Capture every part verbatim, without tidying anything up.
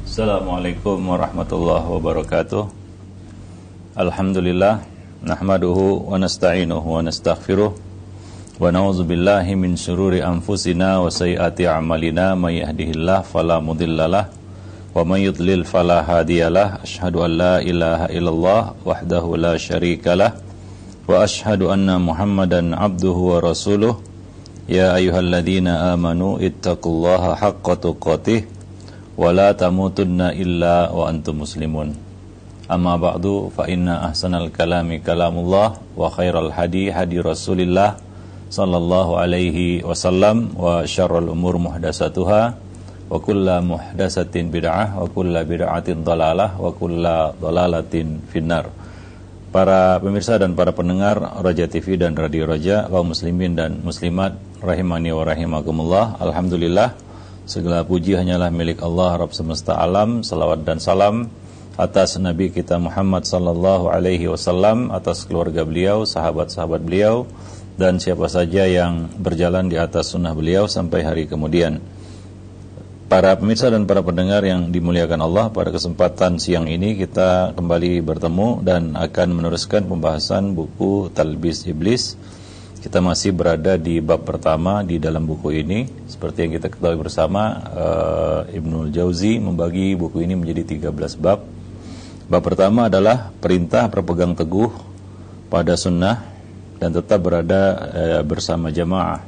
Assalamualaikum warahmatullahi wabarakatuh. Alhamdulillah nahmaduhu wa nasta'inuhu wa nastaghfiruh wa na'udzu billahi min syururi anfusina wa sayyiati a'malina may yahdihillahu fala mudhillalah wa may yudlil fala hadiyalah. Asyhadu an la ilaha illallah wahdahu la syarikalah wa asyhadu anna Muhammadan abduhu wa rasuluh. Ya ayyuhalladzina amanu ittaqullaha haqqa tuqatih wa la tamutunna illa wa antum muslimun. Amma ba'du fa inna ahsanal kalami kalamullah wa khairal hadi hadi Rasulillah sallallahu alaihi wasallam wa syarrul umur muhdatsatuha wa kullu muhdatsatin bid'ah wa kullu bid'atin dhalalah wa kullu dhalalatin finnar. Para pemirsa dan para pendengar Raja T V dan Radio Raja, kaum muslimin dan muslimat rahimani wa rahimakumullah. Alhamdulillah, segala puji hanyalah milik Allah Rabb semesta alam. Salawat dan salam atas Nabi kita Muhammad sallallahu alaihi wasallam, atas keluarga beliau, sahabat-sahabat beliau, dan siapa saja yang berjalan di atas sunnah beliau sampai hari kemudian. Para pemirsa dan para pendengar yang dimuliakan Allah, pada kesempatan siang ini kita kembali bertemu dan akan meneruskan pembahasan buku Talbis Iblis. Kita masih berada di bab pertama di dalam buku ini. Seperti yang kita ketahui bersama, uh, Ibnul Jauzi membagi buku ini menjadi tiga belas bab. Bab pertama adalah perintah berpegang teguh pada sunnah dan tetap berada uh, bersama jamaah.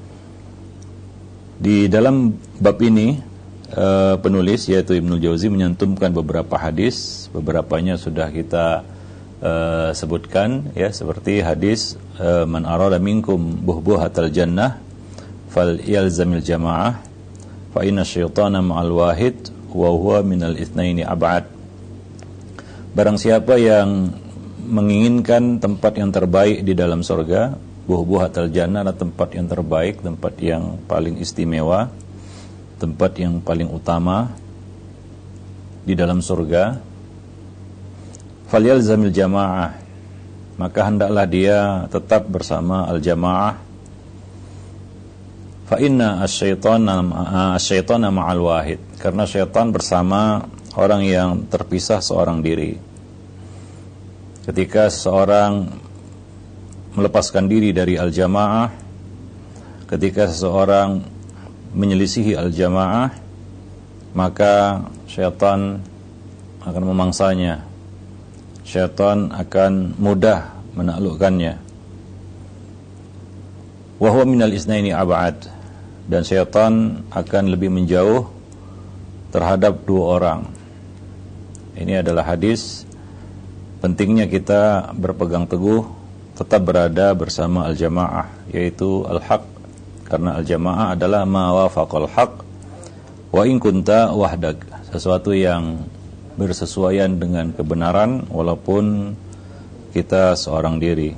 Di dalam bab ini uh, penulis yaitu Ibnul Jauzi menyantumkan beberapa hadis. Beberapanya sudah kita Uh, sebutkan, ya, seperti hadis uh, man arada minkum buhbuhatal jannah fal yalzamil jamaah fa inna syaitana ma'al wahid wa huwa minal itsnaini ab'ad. Barang siapa yang menginginkan tempat yang terbaik di dalam surga, buhbuhatal jannah adalah tempat yang terbaik, tempat yang paling istimewa, tempat yang paling utama di dalam surga. Falyalzamil jamaah, maka hendaklah dia tetap bersama al-jamaah. Fa inna asyaitana asyaitana ma'al wahid, karena syaitan bersama orang yang terpisah seorang diri. Ketika seseorang melepaskan diri dari al-jamaah, ketika seseorang menyelisihi al-jamaah, maka syaitan akan memangsanya. Syaitan akan mudah menaklukkannya. Wa huwa minal itsnaini ab'ad, dan syaitan akan lebih menjauh terhadap dua orang. Ini adalah hadis pentingnya kita berpegang teguh tetap berada bersama al-jamaah, yaitu al-haq, karena al-jamaah adalah ma wafaqal haq wa in kunta wahdak, sesuatu yang bersesuaian dengan kebenaran walaupun kita seorang diri.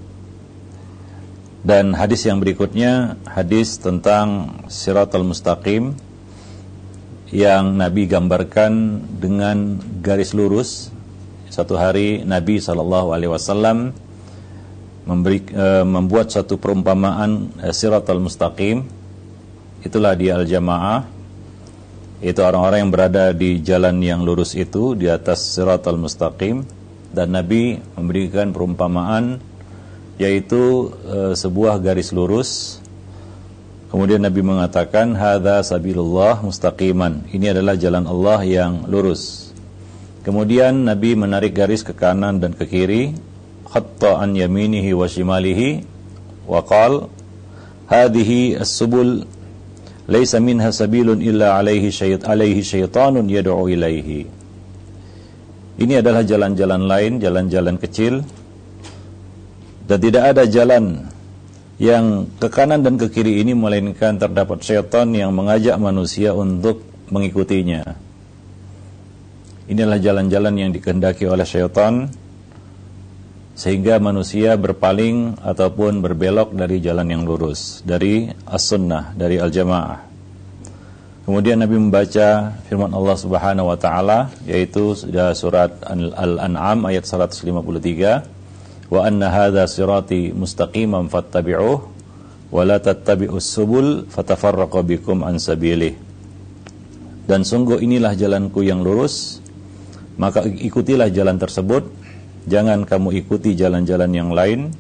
Dan hadis yang berikutnya, hadis tentang Siratal Mustaqim, yang Nabi gambarkan dengan garis lurus. Satu hari Nabi shallallahu alaihi wasallam memberi, e, membuat satu perumpamaan e, Siratal Mustaqim. Itulah dia al-jamaah. Itu orang-orang yang berada di jalan yang lurus itu, di atas Siratal Mustaqim. Dan Nabi memberikan perumpamaan, yaitu e, sebuah garis lurus. Kemudian Nabi mengatakan, hadza sabilullah mustaqiman, ini adalah jalan Allah yang lurus. Kemudian Nabi menarik garis ke kanan dan ke kiri, khatta an yaminihi wa shimalihi, wa qala hadhihi as-subul laisa minha sabilun illa alaihi syait alaihi syaitanun yad'u ilaihi. Ini adalah jalan-jalan lain, jalan-jalan kecil, dan tidak ada jalan yang ke kanan dan ke kiri ini melainkan terdapat syaitan yang mengajak manusia untuk mengikutinya. Inilah jalan-jalan yang dikehendaki oleh syaitan, sehingga manusia berpaling ataupun berbelok dari jalan yang lurus, dari as-sunnah, dari al-jamaah. Kemudian Nabi membaca firman Allah Subhanahu wa taala, yaitu surat Al-An'am ayat seratus lima puluh tiga, wa anna hadza sirati mustaqiman fattabi'uh wa la tattabi'us subul fatafarraqu bikum an sabilih. dan sungguh inilah jalanku yang lurus, maka ikutilah jalan tersebut. Jangan kamu ikuti jalan-jalan yang lain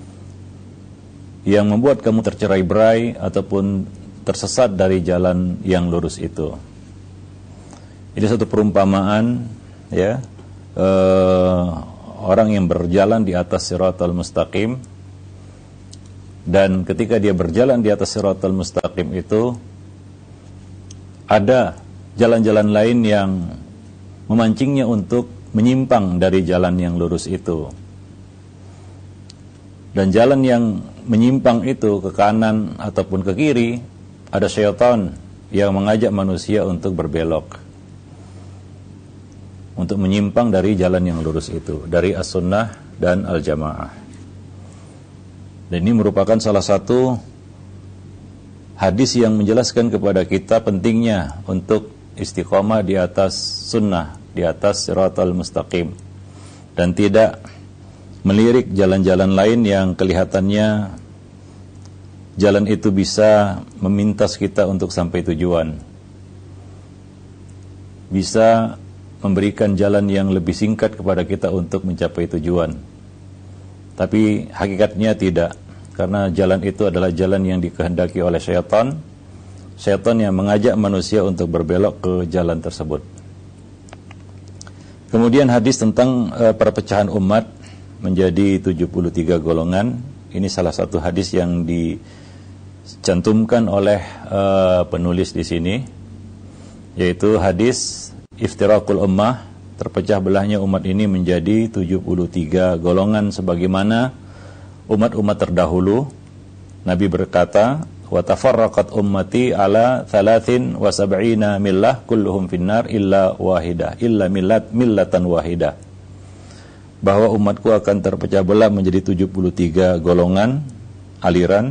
yang membuat kamu tercerai-berai ataupun tersesat dari jalan yang lurus itu. Ini satu perumpamaan, ya, eh, orang yang berjalan di atas siratal mustaqim, dan ketika dia berjalan di atas siratal mustaqim itu ada jalan-jalan lain yang memancingnya untuk menyimpang dari jalan yang lurus itu. Dan jalan yang menyimpang itu ke kanan ataupun ke kiri, ada syaitan yang mengajak manusia untuk berbelok, untuk menyimpang dari jalan yang lurus itu, dari as-sunnah dan al-jamaah. Dan ini merupakan salah satu hadis yang menjelaskan kepada kita pentingnya untuk istiqomah di atas sunnah, di atas siratal mustaqim, dan tidak melirik jalan-jalan lain yang kelihatannya jalan itu bisa memintas kita untuk sampai tujuan, bisa memberikan jalan yang lebih singkat kepada kita untuk mencapai tujuan. Tapi hakikatnya tidak, karena jalan itu adalah jalan yang dikehendaki oleh syaitan, syaitan yang mengajak manusia untuk berbelok ke jalan tersebut. Kemudian hadis tentang uh, perpecahan umat menjadi tujuh puluh tiga golongan. Ini salah satu hadis yang dicantumkan oleh uh, penulis di sini, yaitu hadis iftiraqul ummah, terpecah belahnya umat ini menjadi tujuh puluh tiga golongan sebagaimana umat-umat terdahulu. Nabi berkata, wa tafarraqat ummati ala thalathin wa sab'ina millah kulluhum finnar illa wahidah illa millat millatan wahidah, bahwa umatku akan terpecah belah menjadi tujuh puluh tiga golongan, aliran,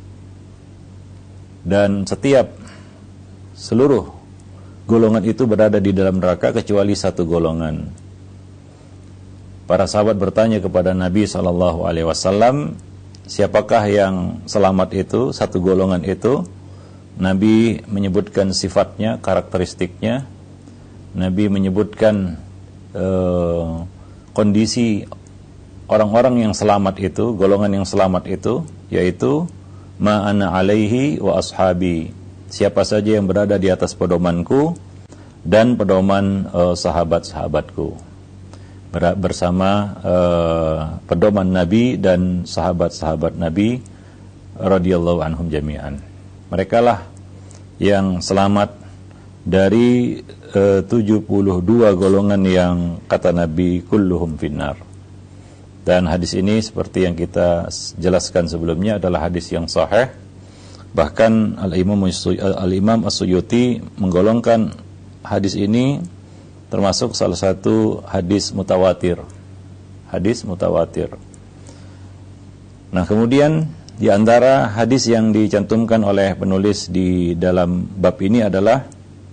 dan setiap seluruh golongan itu berada di dalam neraka kecuali satu golongan. Para sahabat bertanya kepada Nabi sallallahu alaihi wasallam, siapakah yang selamat itu, satu golongan itu? Nabi menyebutkan sifatnya, karakteristiknya. Nabi menyebutkan uh, kondisi orang-orang yang selamat itu, golongan yang selamat itu, yaitu ma ana alaihi wa ashabi, siapa saja yang berada di atas pedomanku dan pedoman uh, sahabat-sahabatku, bersama uh, pedoman Nabi dan sahabat-sahabat Nabi radhiyallahu anhum jami'an. Merekalah yang selamat dari uh, tujuh puluh dua golongan yang kata Nabi kulluhum finnar. Dan hadis ini seperti yang kita jelaskan sebelumnya adalah hadis yang sahih. Bahkan Al-Imam Al-Imam As-Suyuti menggolongkan hadis ini termasuk salah satu hadis mutawatir. Hadis mutawatir. Nah, kemudian di antara hadis yang dicantumkan oleh penulis di dalam bab ini adalah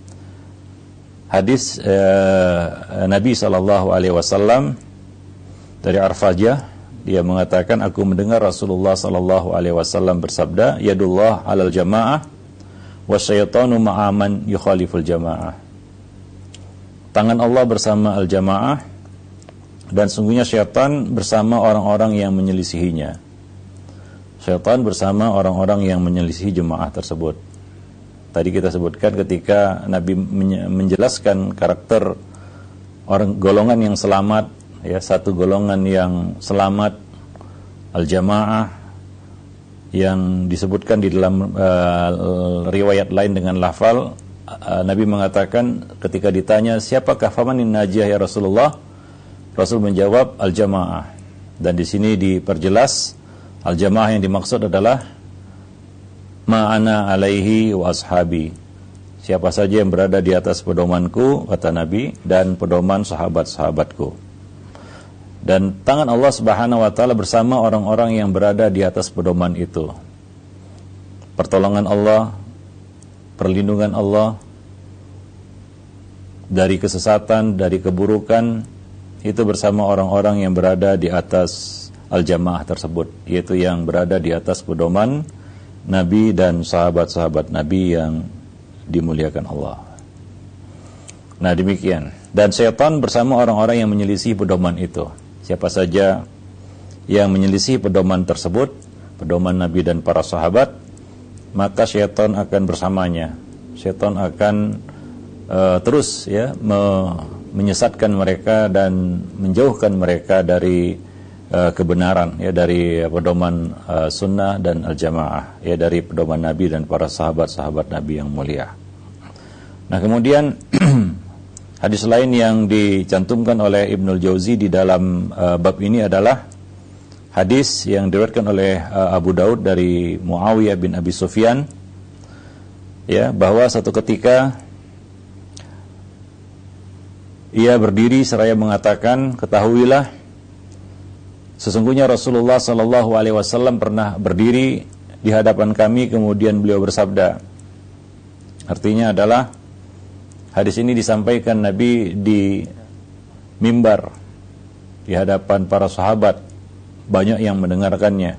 hadis eh, Nabi sallallahu alaihi wasallam dari Arfajah. Dia mengatakan, aku mendengar Rasulullah sallallahu alaihi wasallam bersabda, yadullah alal jamaah wasyaitanu ma'aman yukhaliful jamaah. Tangan Allah bersama al-jamaah, dan sungguhnya syaitan bersama orang-orang yang menyelisihinya. Syaitan bersama orang-orang yang menyelisihi jemaah tersebut. Tadi kita sebutkan ketika Nabi menjelaskan karakter orang golongan yang selamat, ya, satu golongan yang selamat, al-jamaah, yang disebutkan di dalam uh, riwayat lain dengan lafal, Nabi mengatakan ketika ditanya siapakah famanin najiyah ya Rasulullah, Rasul menjawab al-jamaah. Dan di sini diperjelas al-jamaah yang dimaksud adalah ma'ana alaihi wa ashabi, siapa saja yang berada di atas pedomanku, kata Nabi, dan pedoman sahabat-sahabatku. Dan tangan Allah Subhanahu wa taala bersama orang-orang yang berada di atas pedoman itu. Pertolongan Allah, perlindungan Allah dari kesesatan, dari keburukan, itu bersama orang-orang yang berada di atas al-jamaah tersebut, yaitu yang berada di atas pedoman Nabi dan sahabat-sahabat Nabi yang dimuliakan Allah. Nah, demikian. Dan syaitan bersama orang-orang yang menyelisih pedoman itu. Siapa saja yang menyelisih pedoman tersebut, pedoman Nabi dan para sahabat, maka syaitan akan bersamanya. Syaitan akan uh, terus ya me- menyesatkan mereka dan menjauhkan mereka dari uh, kebenaran, ya, dari pedoman uh, sunnah dan al-jamaah, ya, dari pedoman Nabi dan para sahabat-sahabat Nabi yang mulia. Nah, kemudian hadis lain yang dicantumkan oleh Ibnul Jauzi di dalam uh, bab ini adalah hadis yang diriwayatkan oleh uh, Abu Daud dari Muawiyah bin Abi Sufyan, ya, bahwa satu ketika ia berdiri seraya mengatakan, ketahuilah sesungguhnya Rasulullah sallallahu alaihi wasallam pernah berdiri di hadapan kami, kemudian beliau bersabda. Artinya adalah hadis ini disampaikan Nabi di mimbar di hadapan para sahabat, banyak yang mendengarkannya.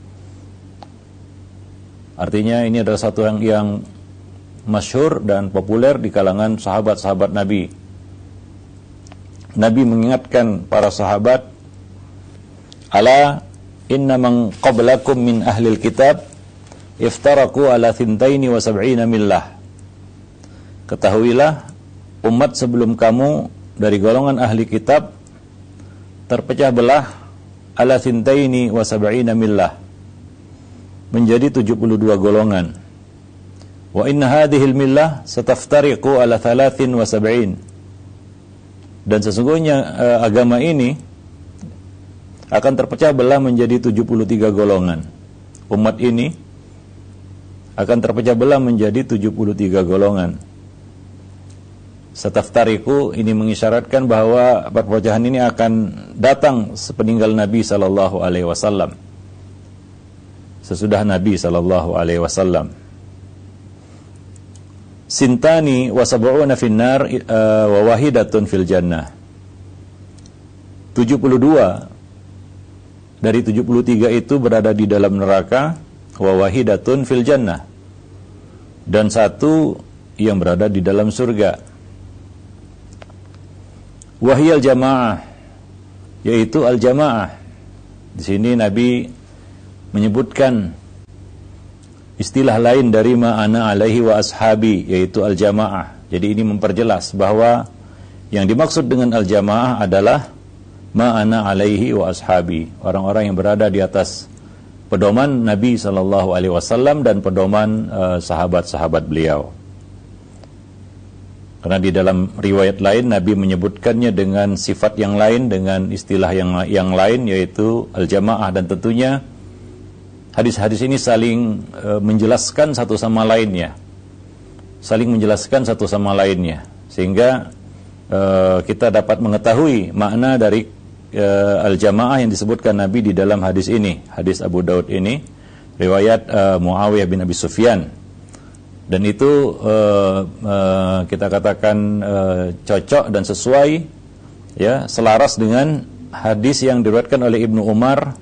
Artinya ini adalah satu yang, yang masyhur dan populer di kalangan sahabat-sahabat Nabi. Nabi mengingatkan para sahabat, ala inna man qablakum min ahlil kitab iftaraku ala thintaini wa sab'ina millah. Ketahuilah umat sebelum kamu dari golongan ahli kitab terpecah belah ala thintaini wa sab'ina millah, menjadi tujuh puluh dua golongan. Wa inna hadhil millah sataftariqu ala thalathin wa sab'in. Dan sesungguhnya uh, agama ini akan terpecah belah menjadi tujuh puluh tiga golongan. Umat ini akan terpecah belah menjadi tujuh puluh tiga golongan. Sataftariqu ini mengisyaratkan bahwa perpecahan ini akan datang sepeninggal Nabi sallallahu alaihi wasallam. Sesudah Nabi sallallahu alaihi wasallam. Sintani wa sab'una finnar uh, wa wahidatun fil jannah. tujuh puluh dua dari tujuh puluh tiga itu berada di dalam neraka, wa wahidatun fil jannah, dan satu yang berada di dalam surga. Wahiyal jamaah, yaitu al-jamaah. Di sini Nabi menyebutkan istilah lain dari ma'ana alaihi wa ashabi, yaitu al-jamaah. Jadi ini memperjelas bahwa yang dimaksud dengan al-jamaah adalah ma'ana alaihi wa ashabi, orang-orang yang berada di atas pedoman Nabi sallallahu alaihi wasallam dan pedoman uh, sahabat-sahabat beliau. Karena di dalam riwayat lain Nabi menyebutkannya dengan sifat yang lain, dengan istilah yang yang lain, yaitu al-jamaah, dan tentunya hadis-hadis ini saling e, menjelaskan satu sama lainnya, saling menjelaskan satu sama lainnya, sehingga e, kita dapat mengetahui makna dari e, al-jamaah yang disebutkan Nabi di dalam hadis ini, hadis Abu Daud ini, riwayat e, Muawiyah bin Abi Sufyan. Dan itu e, e, kita katakan e, cocok dan sesuai, ya, selaras dengan hadis yang diriwayatkan oleh Ibnu Umar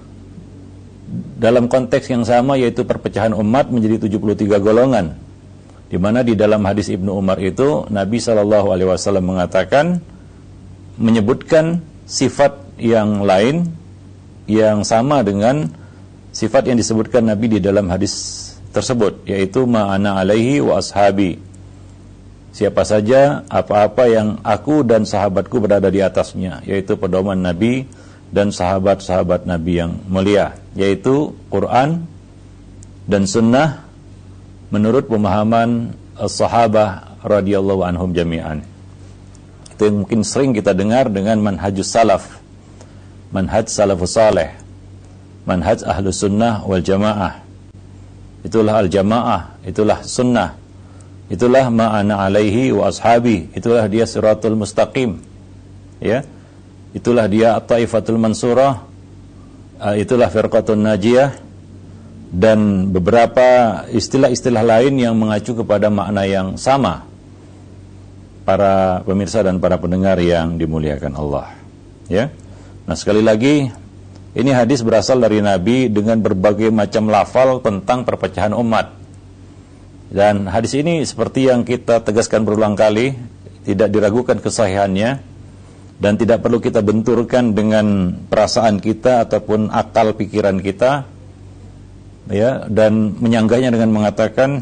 dalam konteks yang sama, yaitu perpecahan umat menjadi tujuh puluh tiga golongan, di mana di dalam hadis Ibnu Umar itu Nabi shallallahu alaihi wasallam mengatakan, menyebutkan sifat yang lain yang sama dengan sifat yang disebutkan Nabi di dalam hadis tersebut, yaitu ma'ana alaihi wa ashabi, siapa saja apa-apa yang aku dan sahabatku berada di atasnya, yaitu pedoman Nabi dan sahabat-sahabat Nabi yang mulia, yaitu Quran dan Sunnah menurut pemahaman as-sahabah radhiyallahu anhum jami'an. Itu yang mungkin sering kita dengar dengan manhajus salaf, manhaj salafus saleh, manhaj ahlus sunnah wal jamaah. Itulah al-jamaah, itulah sunnah, itulah ma'ana alaihi wa ashabi, itulah dia siratul mustaqim, ya, itulah dia at-taifatul mansurah, itulah firqatun najiyah, dan beberapa istilah-istilah lain yang mengacu kepada makna yang sama. Para pemirsa dan para pendengar yang dimuliakan Allah, ya. Nah, sekali lagi, ini hadis berasal dari Nabi dengan berbagai macam lafal tentang perpecahan umat. Dan hadis ini seperti yang kita tegaskan berulang kali, tidak diragukan kesahihannya, dan tidak perlu kita benturkan dengan perasaan kita ataupun akal pikiran kita, ya, dan menyanggahnya dengan mengatakan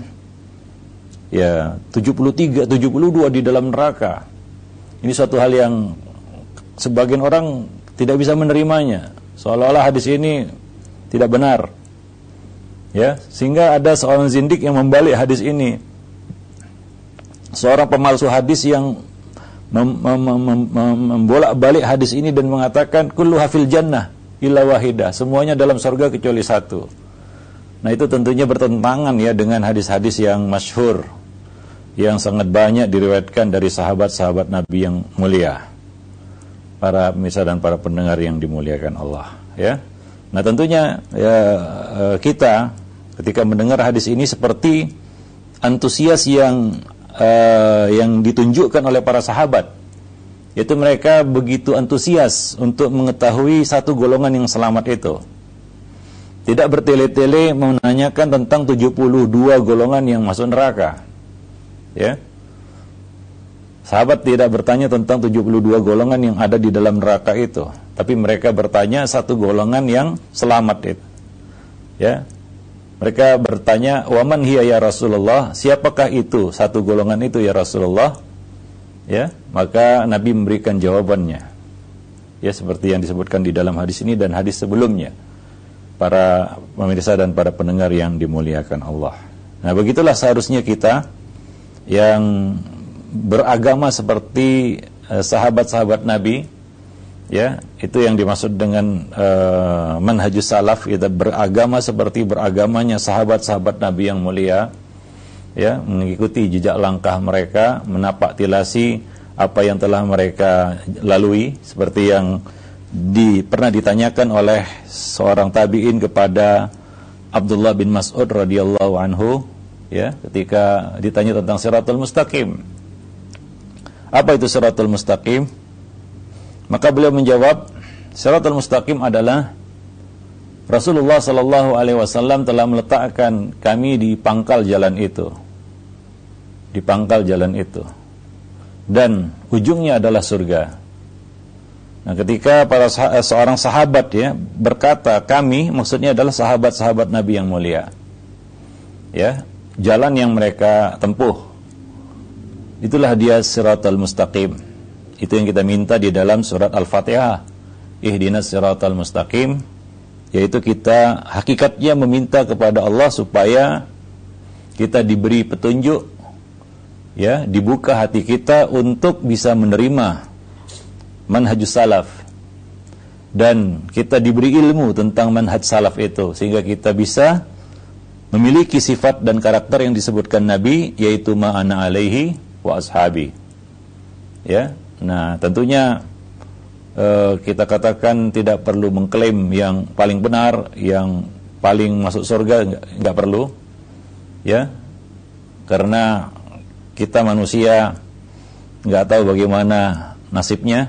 ya tujuh puluh tiga, tujuh puluh dua di dalam neraka. Ini suatu hal yang sebagian orang tidak bisa menerimanya, seolah-olah hadis ini tidak benar, ya, sehingga ada seorang zindik yang membalik hadis ini, seorang pemalsu hadis yang mem- mem- mem- mem- membolak-balik hadis ini dan mengatakan kullu hafil jannah illa wahidah, semuanya dalam surga kecuali satu. Nah, itu tentunya bertentangan ya dengan hadis-hadis yang masyhur yang sangat banyak diriwayatkan dari sahabat-sahabat Nabi yang mulia. Para pemirsa dan para pendengar yang dimuliakan Allah, ya. Nah, tentunya ya, kita ketika mendengar hadis ini seperti antusias yang uh, yang ditunjukkan oleh para sahabat, yaitu mereka begitu antusias untuk mengetahui satu golongan yang selamat itu. Tidak bertele-tele menanyakan tentang tujuh puluh dua golongan yang masuk neraka, ya. Sahabat tidak bertanya tentang tujuh puluh dua golongan yang ada di dalam neraka itu, tapi mereka bertanya satu golongan yang selamat itu, ya. Mereka bertanya, "Waman hiya ya Rasulullah?" Siapakah itu satu golongan itu ya Rasulullah? Ya, maka Nabi memberikan jawabannya. Ya, seperti yang disebutkan di dalam hadis ini dan hadis sebelumnya. Para pemirsa dan para pendengar yang dimuliakan Allah. Nah, begitulah seharusnya kita yang beragama seperti uh, sahabat-sahabat Nabi, ya, itu yang dimaksud dengan uh, manhajus salaf, kita beragama seperti beragamanya sahabat-sahabat Nabi yang mulia, ya, mengikuti jejak langkah mereka, menapak tilasi apa yang telah mereka lalui, seperti yang di, pernah ditanyakan oleh seorang tabi'in kepada Abdullah bin Mas'ud radhiyallahu anhu, ya, ketika ditanya tentang Shiratul Mustaqim. Apa itu Shiratul Mustaqim? Maka beliau menjawab, Shiratul Mustaqim adalah Rasulullah sallallahu alaihi wasallam telah meletakkan kami di pangkal jalan itu. Di pangkal jalan itu. Dan ujungnya adalah surga. Nah, ketika para sah- seorang sahabat ya berkata kami, maksudnya adalah sahabat-sahabat Nabi yang mulia. Ya, jalan yang mereka tempuh. Itulah dia Shiratal Mustaqim. Itu yang kita minta di dalam surat Al-Fatihah. Ihdinas Shiratal Mustaqim, yaitu kita hakikatnya meminta kepada Allah supaya kita diberi petunjuk, ya, dibuka hati kita untuk bisa menerima manhajus salaf, dan kita diberi ilmu tentang manhaj salaf itu sehingga kita bisa memiliki sifat dan karakter yang disebutkan Nabi, yaitu ma'ana alaihi wa ashabi, ya. Nah, tentunya uh, kita katakan tidak perlu mengklaim yang paling benar, yang paling masuk surga, enggak, enggak perlu, ya, karena kita manusia enggak tahu bagaimana nasibnya.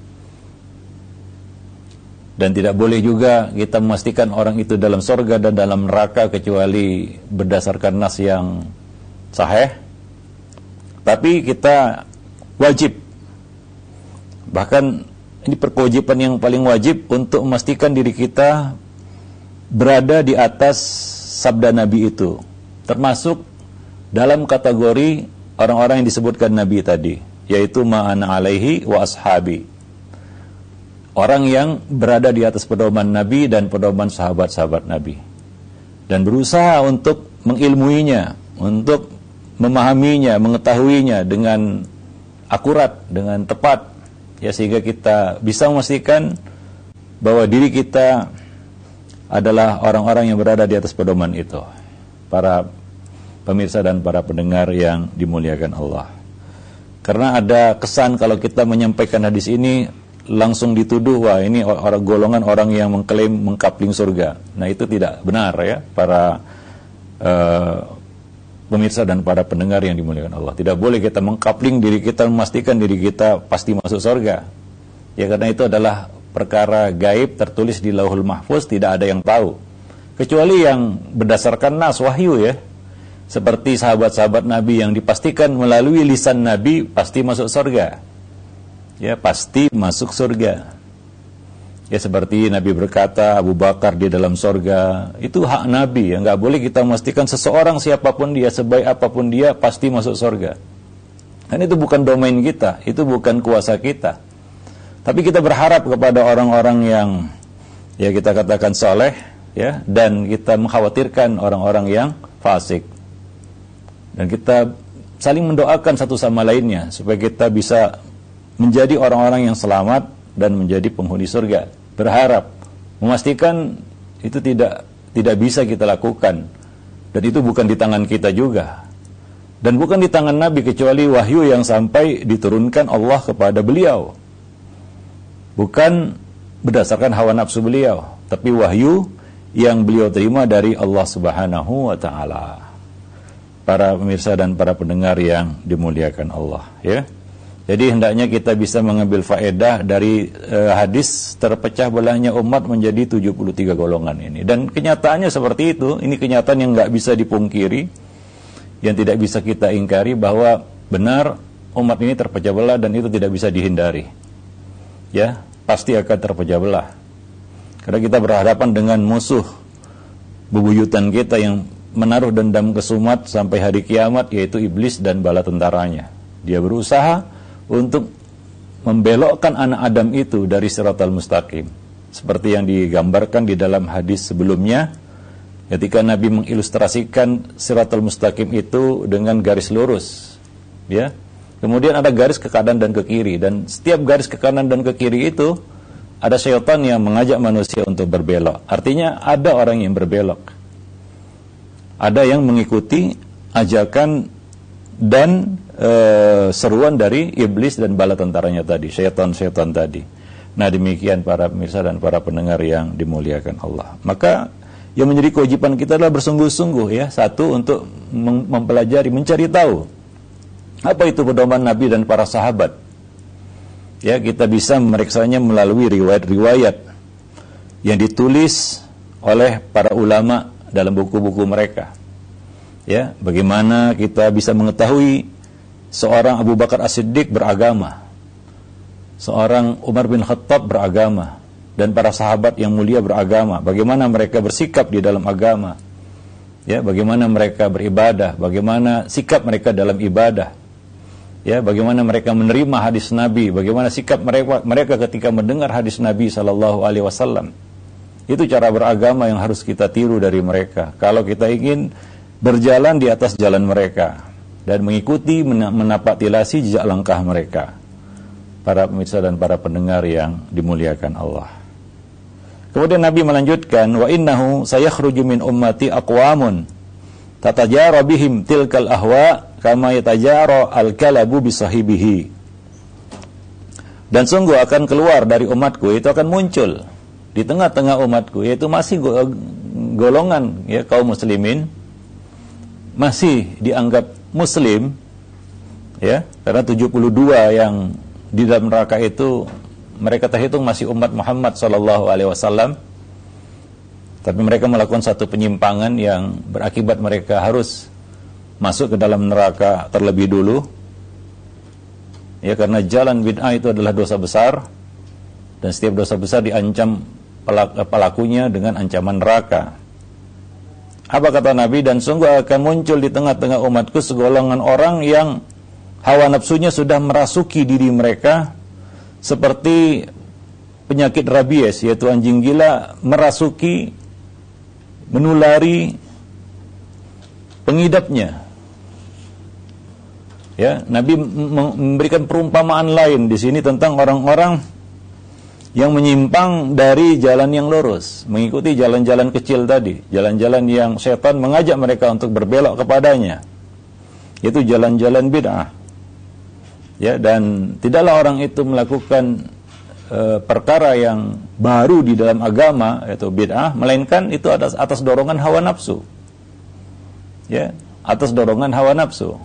Dan tidak boleh juga kita memastikan orang itu dalam surga dan dalam neraka kecuali berdasarkan nas yang sahih. Tapi kita wajib, bahkan ini perkewajiban yang paling wajib untuk memastikan diri kita berada di atas sabda Nabi itu, termasuk dalam kategori orang-orang yang disebutkan Nabi tadi, yaitu ma'ana alaihi wa ashabi. Orang yang berada di atas pedoman Nabi dan pedoman sahabat-sahabat Nabi, dan berusaha untuk mengilmuinya, untuk memahaminya, mengetahuinya dengan akurat, dengan tepat, ya, sehingga kita bisa memastikan bahwa diri kita adalah orang-orang yang berada di atas pedoman itu. Para pemirsa dan para pendengar yang dimuliakan Allah, karena ada kesan kalau kita menyampaikan hadis ini langsung dituduh, wah ini orang golongan orang yang mengklaim mengkapling surga. Nah, itu tidak benar, ya, para uh, pemirsa dan para pendengar yang dimuliakan Allah. Tidak boleh kita mengkapling diri kita, memastikan diri kita pasti masuk surga, ya, karena itu adalah perkara gaib tertulis di Lauhul Mahfuz, tidak ada yang tahu kecuali yang berdasarkan nas wahyu, ya. seperti sahabat-sahabat Nabi yang dipastikan melalui lisan Nabi pasti masuk surga. Ya, pasti masuk surga. Ya, seperti Nabi berkata Abu Bakar di dalam surga, itu hak Nabi. Ya, nggak boleh kita memastikan seseorang siapapun dia, sebaik apapun dia pasti masuk surga. Dan itu bukan domain kita, itu bukan kuasa kita. Tapi kita berharap kepada orang-orang yang ya kita katakan soleh, ya, dan kita mengkhawatirkan orang-orang yang fasik. Dan kita saling mendoakan satu sama lainnya supaya kita bisa menjadi orang-orang yang selamat dan menjadi penghuni surga. Berharap, memastikan itu tidak tidak bisa kita lakukan, dan itu bukan di tangan kita juga, dan bukan di tangan Nabi, kecuali wahyu yang sampai diturunkan Allah kepada beliau, bukan berdasarkan hawa nafsu beliau, tapi wahyu yang beliau terima dari Allah Subhanahu wa ta'ala. Para pemirsa dan para pendengar yang dimuliakan Allah, ya. Jadi hendaknya kita bisa mengambil faedah dari uh, hadis terpecah belahnya umat menjadi tujuh puluh tiga golongan ini. Dan kenyataannya seperti itu. Ini kenyataan yang nggak bisa dipungkiri, yang tidak bisa kita ingkari, bahwa benar umat ini terpecah belah dan itu tidak bisa dihindari. Ya, pasti akan terpecah belah. Karena kita berhadapan dengan musuh bebuyutan kita yang menaruh dendam kesumat sampai hari kiamat, yaitu iblis dan bala tentaranya. Dia berusaha untuk membelokkan anak Adam itu dari siratal mustaqim, seperti yang digambarkan di dalam hadis sebelumnya ketika Nabi mengilustrasikan siratal mustaqim itu dengan garis lurus, ya. Kemudian ada garis ke kanan dan ke kiri, dan setiap garis ke kanan dan ke kiri itu ada syaitan yang mengajak manusia untuk berbelok. Artinya ada orang yang berbelok, ada yang mengikuti ajakan dan e, seruan dari iblis dan bala tentaranya tadi, syaitan-syaitan tadi. Nah, demikian para pemirsa dan para pendengar yang dimuliakan Allah. Maka yang menjadi kewajiban kita adalah bersungguh-sungguh, ya, satu untuk mem mempelajari, mencari tahu apa itu pedoman Nabi dan para sahabat. Ya, kita bisa memeriksanya melalui riwayat-riwayat yang ditulis oleh para ulama dalam buku-buku mereka. Ya, bagaimana kita bisa mengetahui seorang Abu Bakar As-Siddiq beragama, seorang Umar bin Khattab beragama, dan para sahabat yang mulia beragama, bagaimana mereka bersikap di dalam agama, ya, bagaimana mereka beribadah, bagaimana sikap mereka dalam ibadah, ya, bagaimana mereka menerima hadis Nabi, bagaimana sikap mereka mereka ketika mendengar hadis Nabi Sallallahu Alaihi Wasallam. Itu cara beragama yang harus kita tiru dari mereka. Kalau kita ingin berjalan di atas jalan mereka dan mengikuti menapak tilasi jejak langkah mereka. Para pemirsa dan para pendengar yang dimuliakan Allah. Kemudian Nabi melanjutkan, wa innahu sayakhruju min ummati aqwamun tatajara bihim tilkal ahwa kama yatajara al-kalabu bisahibihi. Dan sungguh akan keluar dari umatku, itu akan muncul di tengah-tengah umatku, yaitu masih golongan, ya, kaum muslimin, masih dianggap muslim, ya, karena tujuh puluh dua yang di dalam neraka itu mereka terhitung masih umat Muhammad Sallallahu Alaihi Wasallam, tapi mereka melakukan satu penyimpangan yang berakibat mereka harus masuk ke dalam neraka terlebih dulu, ya, karena jalan bid'ah itu adalah dosa besar, dan setiap dosa besar diancam pelakunya dengan ancaman neraka. Apa kata Nabi? Dan sungguh akan muncul di tengah-tengah umatku segolongan orang yang hawa nafsunya sudah merasuki diri mereka seperti penyakit rabies, yaitu anjing gila merasuki, menulari pengidapnya. Ya, Nabi memberikan perumpamaan lain di sini tentang orang-orang yang menyimpang dari jalan yang lurus, mengikuti jalan-jalan kecil tadi, jalan-jalan yang setan mengajak mereka untuk berbelok kepadanya, yaitu jalan-jalan bid'ah. Ya, dan tidaklah orang itu melakukan e, perkara yang baru di dalam agama, yaitu bid'ah, melainkan itu atas atas dorongan hawa nafsu. Ya, atas dorongan hawa nafsu.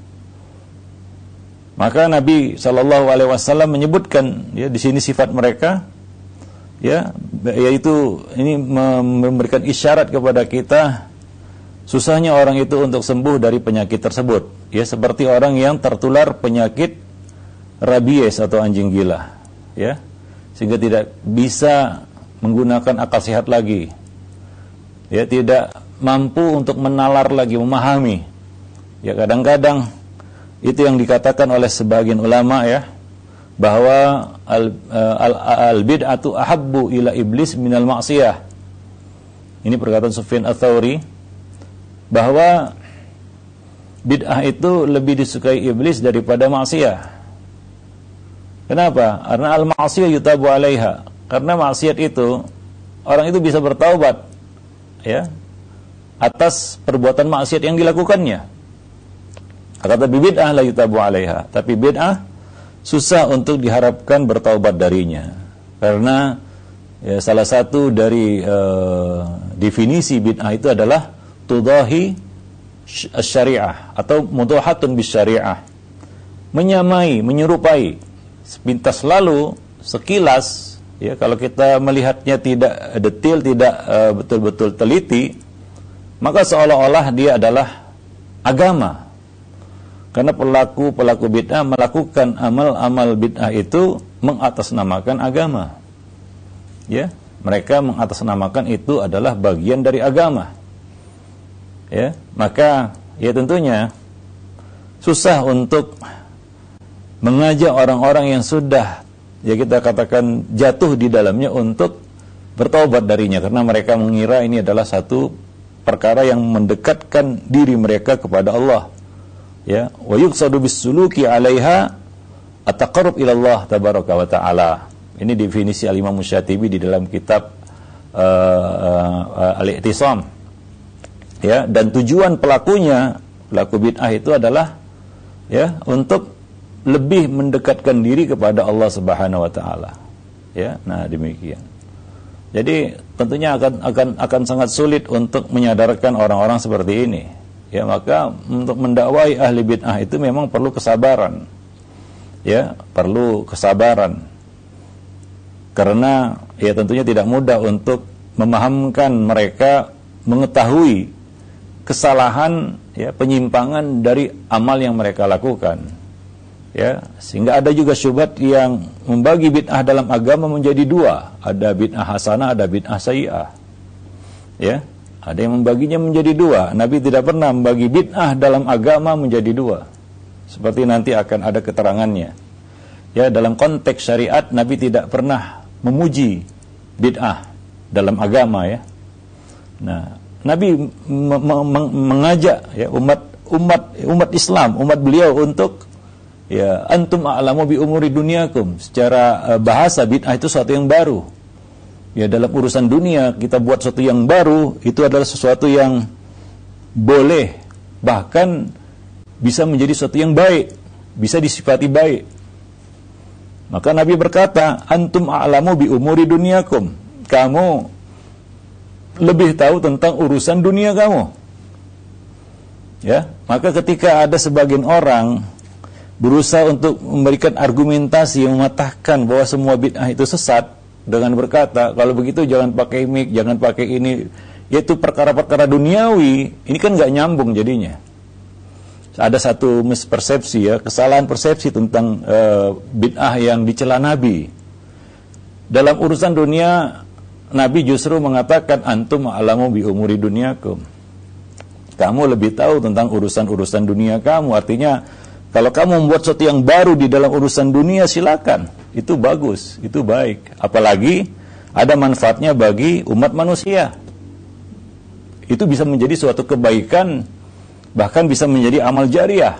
Maka Nabi Shallallahu Alaihi Wasallam menyebutkan, ya, di sini sifat mereka, ya, yaitu ini memberikan isyarat kepada kita susahnya orang itu untuk sembuh dari penyakit tersebut. Ya, seperti orang yang tertular penyakit rabies atau anjing gila, ya, sehingga tidak bisa menggunakan akal sehat lagi, ya, tidak mampu untuk menalar lagi, memahami. Ya, kadang-kadang itu yang dikatakan oleh sebagian ulama, ya, bahwa al, al, al bid'atu ahabbu ila iblis minal ma'siyah. Ini perkataan Sufyan Ats-Tsauri, bahwa bid'ah itu lebih disukai iblis daripada maksiat. Kenapa? Karena al-ma'siyah yutabu 'alaiha. Karena maksiat itu orang itu bisa bertaubat, ya, atas perbuatan maksiat yang dilakukannya. Kata bid'ah la yutabu 'alaiha. Tapi bid'ah susah untuk diharapkan bertaubat darinya. Karena ya, salah satu dari uh, definisi bid'ah itu adalah tudahi syariah atau mudahatun bis syariah. Menyamai, menyerupai. Sepintas lalu, sekilas, ya, kalau kita melihatnya tidak detail, tidak uh, betul-betul teliti, maka seolah-olah dia adalah agama. Karena pelaku-pelaku bid'ah melakukan amal-amal bid'ah itu mengatasnamakan agama. Ya, mereka mengatasnamakan itu adalah bagian dari agama. Ya, maka ya tentunya susah untuk mengajak orang-orang yang sudah, ya, kita katakan jatuh di dalamnya untuk bertobat darinya, karena mereka mengira ini adalah satu perkara yang mendekatkan diri mereka kepada Allah. Ya, wa yuqsadu bis-suluki 'alaiha at-taqarrub ila Allah tabaraka wa ta'ala. Ini definisi Al-Imam Syatibi di dalam kitab uh, uh, Al-I'tisam. Ya, dan tujuan pelakunya, pelaku bid'ah itu adalah, ya, untuk lebih mendekatkan diri kepada Allah Subhanahu wa taala. Ya, nah demikian. Jadi tentunya akan akan akan sangat sulit untuk menyadarkan orang-orang seperti ini. Ya, maka untuk mendakwai ahli bid'ah itu memang perlu kesabaran. Ya, perlu kesabaran. Karena ya tentunya tidak mudah untuk memahamkan mereka, mengetahui kesalahan, ya, penyimpangan dari amal yang mereka lakukan. Ya, sehingga ada juga syubhat yang membagi bid'ah dalam agama menjadi dua. Ada bid'ah hasanah, ada bid'ah sayyi'ah. Ya, ada yang membaginya menjadi dua. Nabi tidak pernah membagi bid'ah dalam agama menjadi dua. Seperti nanti akan ada keterangannya. Ya, dalam konteks syariat Nabi tidak pernah memuji bid'ah dalam agama, ya. Nah, Nabi mengajak, ya, umat umat umat Islam, umat beliau untuk, ya, antum a'lamu bi umuri dunyakum. Secara uh, bahasa bid'ah itu sesuatu yang baru. Ya, dalam urusan dunia kita buat sesuatu yang baru, itu adalah sesuatu yang boleh, bahkan bisa menjadi sesuatu yang baik, bisa disifati baik. Maka Nabi berkata, antum a'lamu bi umuri dunyakum. Kamu lebih tahu tentang urusan dunia kamu. Ya, maka ketika ada sebagian orang berusaha untuk memberikan argumentasi yang mematahkan bahwa semua bid'ah itu sesat dengan berkata, kalau begitu jangan pakai mic, jangan pakai ini, yaitu perkara-perkara duniawi, ini kan nggak nyambung jadinya. Ada satu mispersepsi, ya, kesalahan persepsi tentang uh, bid'ah yang dicela Nabi. Dalam urusan dunia, Nabi justru mengatakan antum a'lamu bi umuri dunyakum. Kamu lebih tahu tentang urusan-urusan dunia kamu. Artinya, kalau kamu membuat sesuatu yang baru di dalam urusan dunia, silakan. Itu bagus, itu baik. Apalagi ada manfaatnya bagi umat manusia. Itu bisa menjadi suatu kebaikan, bahkan bisa menjadi amal jariah.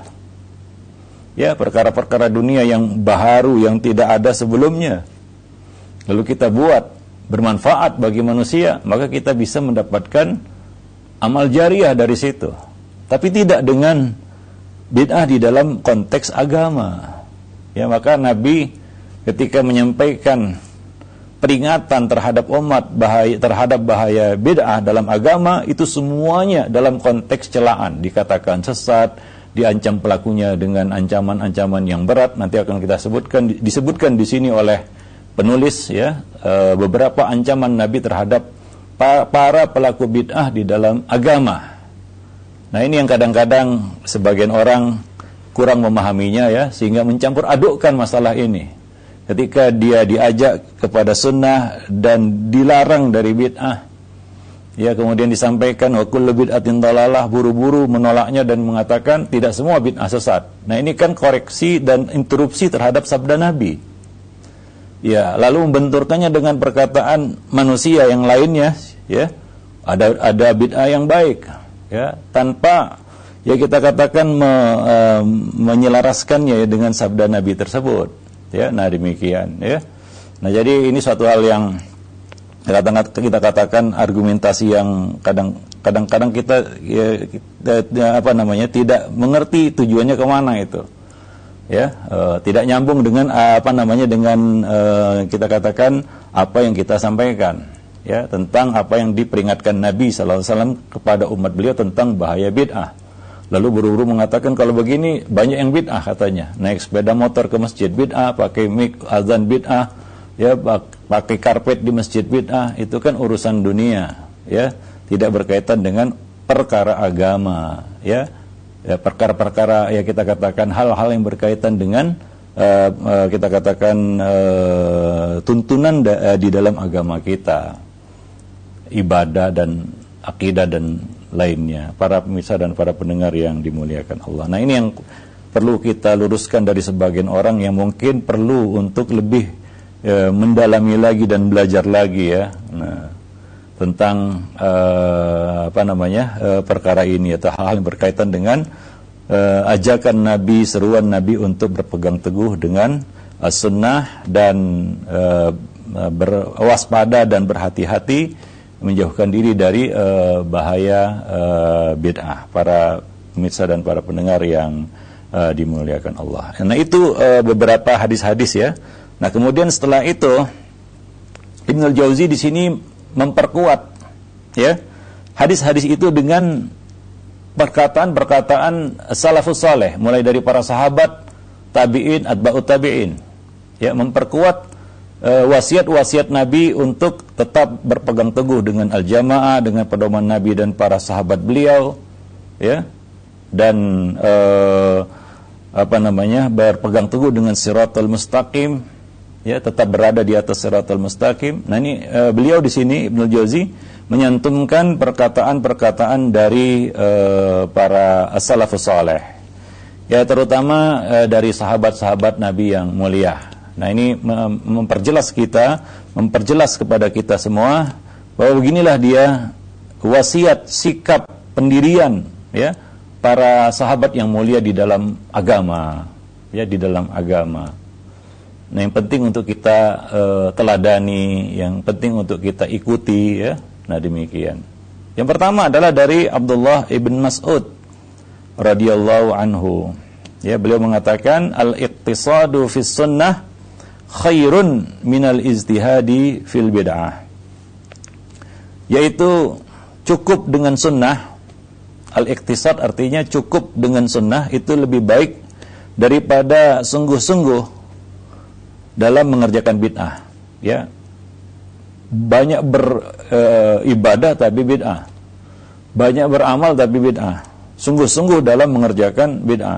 Ya, perkara-perkara dunia yang baru, yang tidak ada sebelumnya, lalu kita buat bermanfaat bagi manusia, maka kita bisa mendapatkan amal jariah dari situ. Tapi tidak dengan bid'ah di dalam konteks agama. Ya, maka Nabi ketika menyampaikan peringatan terhadap umat bahaya terhadap bahaya bid'ah dalam agama, itu semuanya dalam konteks celaan, dikatakan sesat, diancam pelakunya dengan ancaman-ancaman yang berat. Nanti akan kita sebutkan, disebutkan di sini oleh penulis, ya, e, beberapa ancaman Nabi terhadap para pelaku bid'ah di dalam agama. Nah, ini yang kadang-kadang sebagian orang kurang memahaminya ya, sehingga mencampur adukkan masalah ini. Ketika dia diajak kepada sunnah dan dilarang dari bid'ah, ya kemudian disampaikan wa kullu bid'atin dhalalah, buru-buru menolaknya dan mengatakan tidak semua bid'ah sesat. Nah, ini kan koreksi dan interupsi terhadap sabda Nabi. Ya, lalu membenturkannya dengan perkataan manusia yang lainnya, ya. Ada ada bid'ah yang baik, ya, tanpa ya kita katakan me, e, menyelaraskannya ya dengan sabda Nabi tersebut. Ya, nah demikian ya. Nah, jadi ini suatu hal yang kita katakan argumentasi yang kadang kadang-kadang kita ya, kita, apa namanya tidak mengerti tujuannya kemana itu. Ya, e, tidak nyambung dengan apa namanya dengan e, kita katakan apa yang kita sampaikan ya tentang apa yang diperingatkan Nabi sallallahu alaihi wasallam kepada umat beliau tentang bahaya bid'ah. Lalu buru-buru mengatakan kalau begini banyak yang bid'ah katanya. Naik sepeda motor ke masjid bid'ah, pakai mic azan bid'ah, ya pakai karpet di masjid bid'ah, itu kan urusan dunia, ya, tidak berkaitan dengan perkara agama, ya. Ya, perkara-perkara ya kita katakan hal-hal yang berkaitan dengan uh, uh, kita katakan uh, tuntunan da, uh, di dalam agama kita, ibadah dan akidah dan lainnya, para pemirsa dan para pendengar yang dimuliakan Allah. Nah, ini yang perlu kita luruskan dari sebagian orang yang mungkin perlu untuk lebih e, mendalami lagi dan belajar lagi ya. Nah, tentang e, apa namanya e, perkara ini atau hal-hal yang berkaitan dengan e, ajakan Nabi, seruan Nabi untuk berpegang teguh dengan as-sunnah dan e, berwaspada dan berhati-hati menjauhkan diri dari uh, bahaya uh, bid'ah, para pemirsa dan para pendengar yang uh, dimuliakan Allah. Nah, itu uh, beberapa hadis-hadis ya. Nah, kemudian setelah itu Ibnul Jauzi di sini memperkuat ya hadis-hadis itu dengan perkataan-perkataan salafus saleh, mulai dari para sahabat, tabi'in, atba'ut tabi'in. Ya, memperkuat wasiat-wasiat Nabi untuk tetap berpegang teguh dengan al-jamaah, dengan pedoman Nabi dan para sahabat beliau, ya, dan eh, apa namanya berpegang teguh dengan siratal mustaqim, ya, tetap berada di atas siratal mustaqim. Nah, ini eh, beliau di sini Ibnu Jauzi menyantumkan perkataan-perkataan dari eh, para as-salafus saleh, ya, terutama eh, dari sahabat-sahabat Nabi yang mulia. Nah, ini memperjelas kita, memperjelas kepada kita semua bahwa beginilah dia wasiat, sikap, pendirian ya para sahabat yang mulia di dalam agama, ya, di dalam agama. Nah, yang penting untuk kita uh, teladani, yang penting untuk kita ikuti ya. Nah, demikian. Yang pertama adalah dari Abdullah ibn Mas'ud radhiyallahu anhu. Ya, beliau mengatakan al-iqtisadu fis sunnah khairun minal ijtihadi fil bid'ah, yaitu cukup dengan sunnah. Al-iqtisad artinya cukup dengan sunnah itu lebih baik daripada sungguh-sungguh dalam mengerjakan bid'ah, ya. Banyak beribadah tapi bid'ah, banyak beramal tapi bid'ah, sungguh-sungguh dalam mengerjakan bid'ah.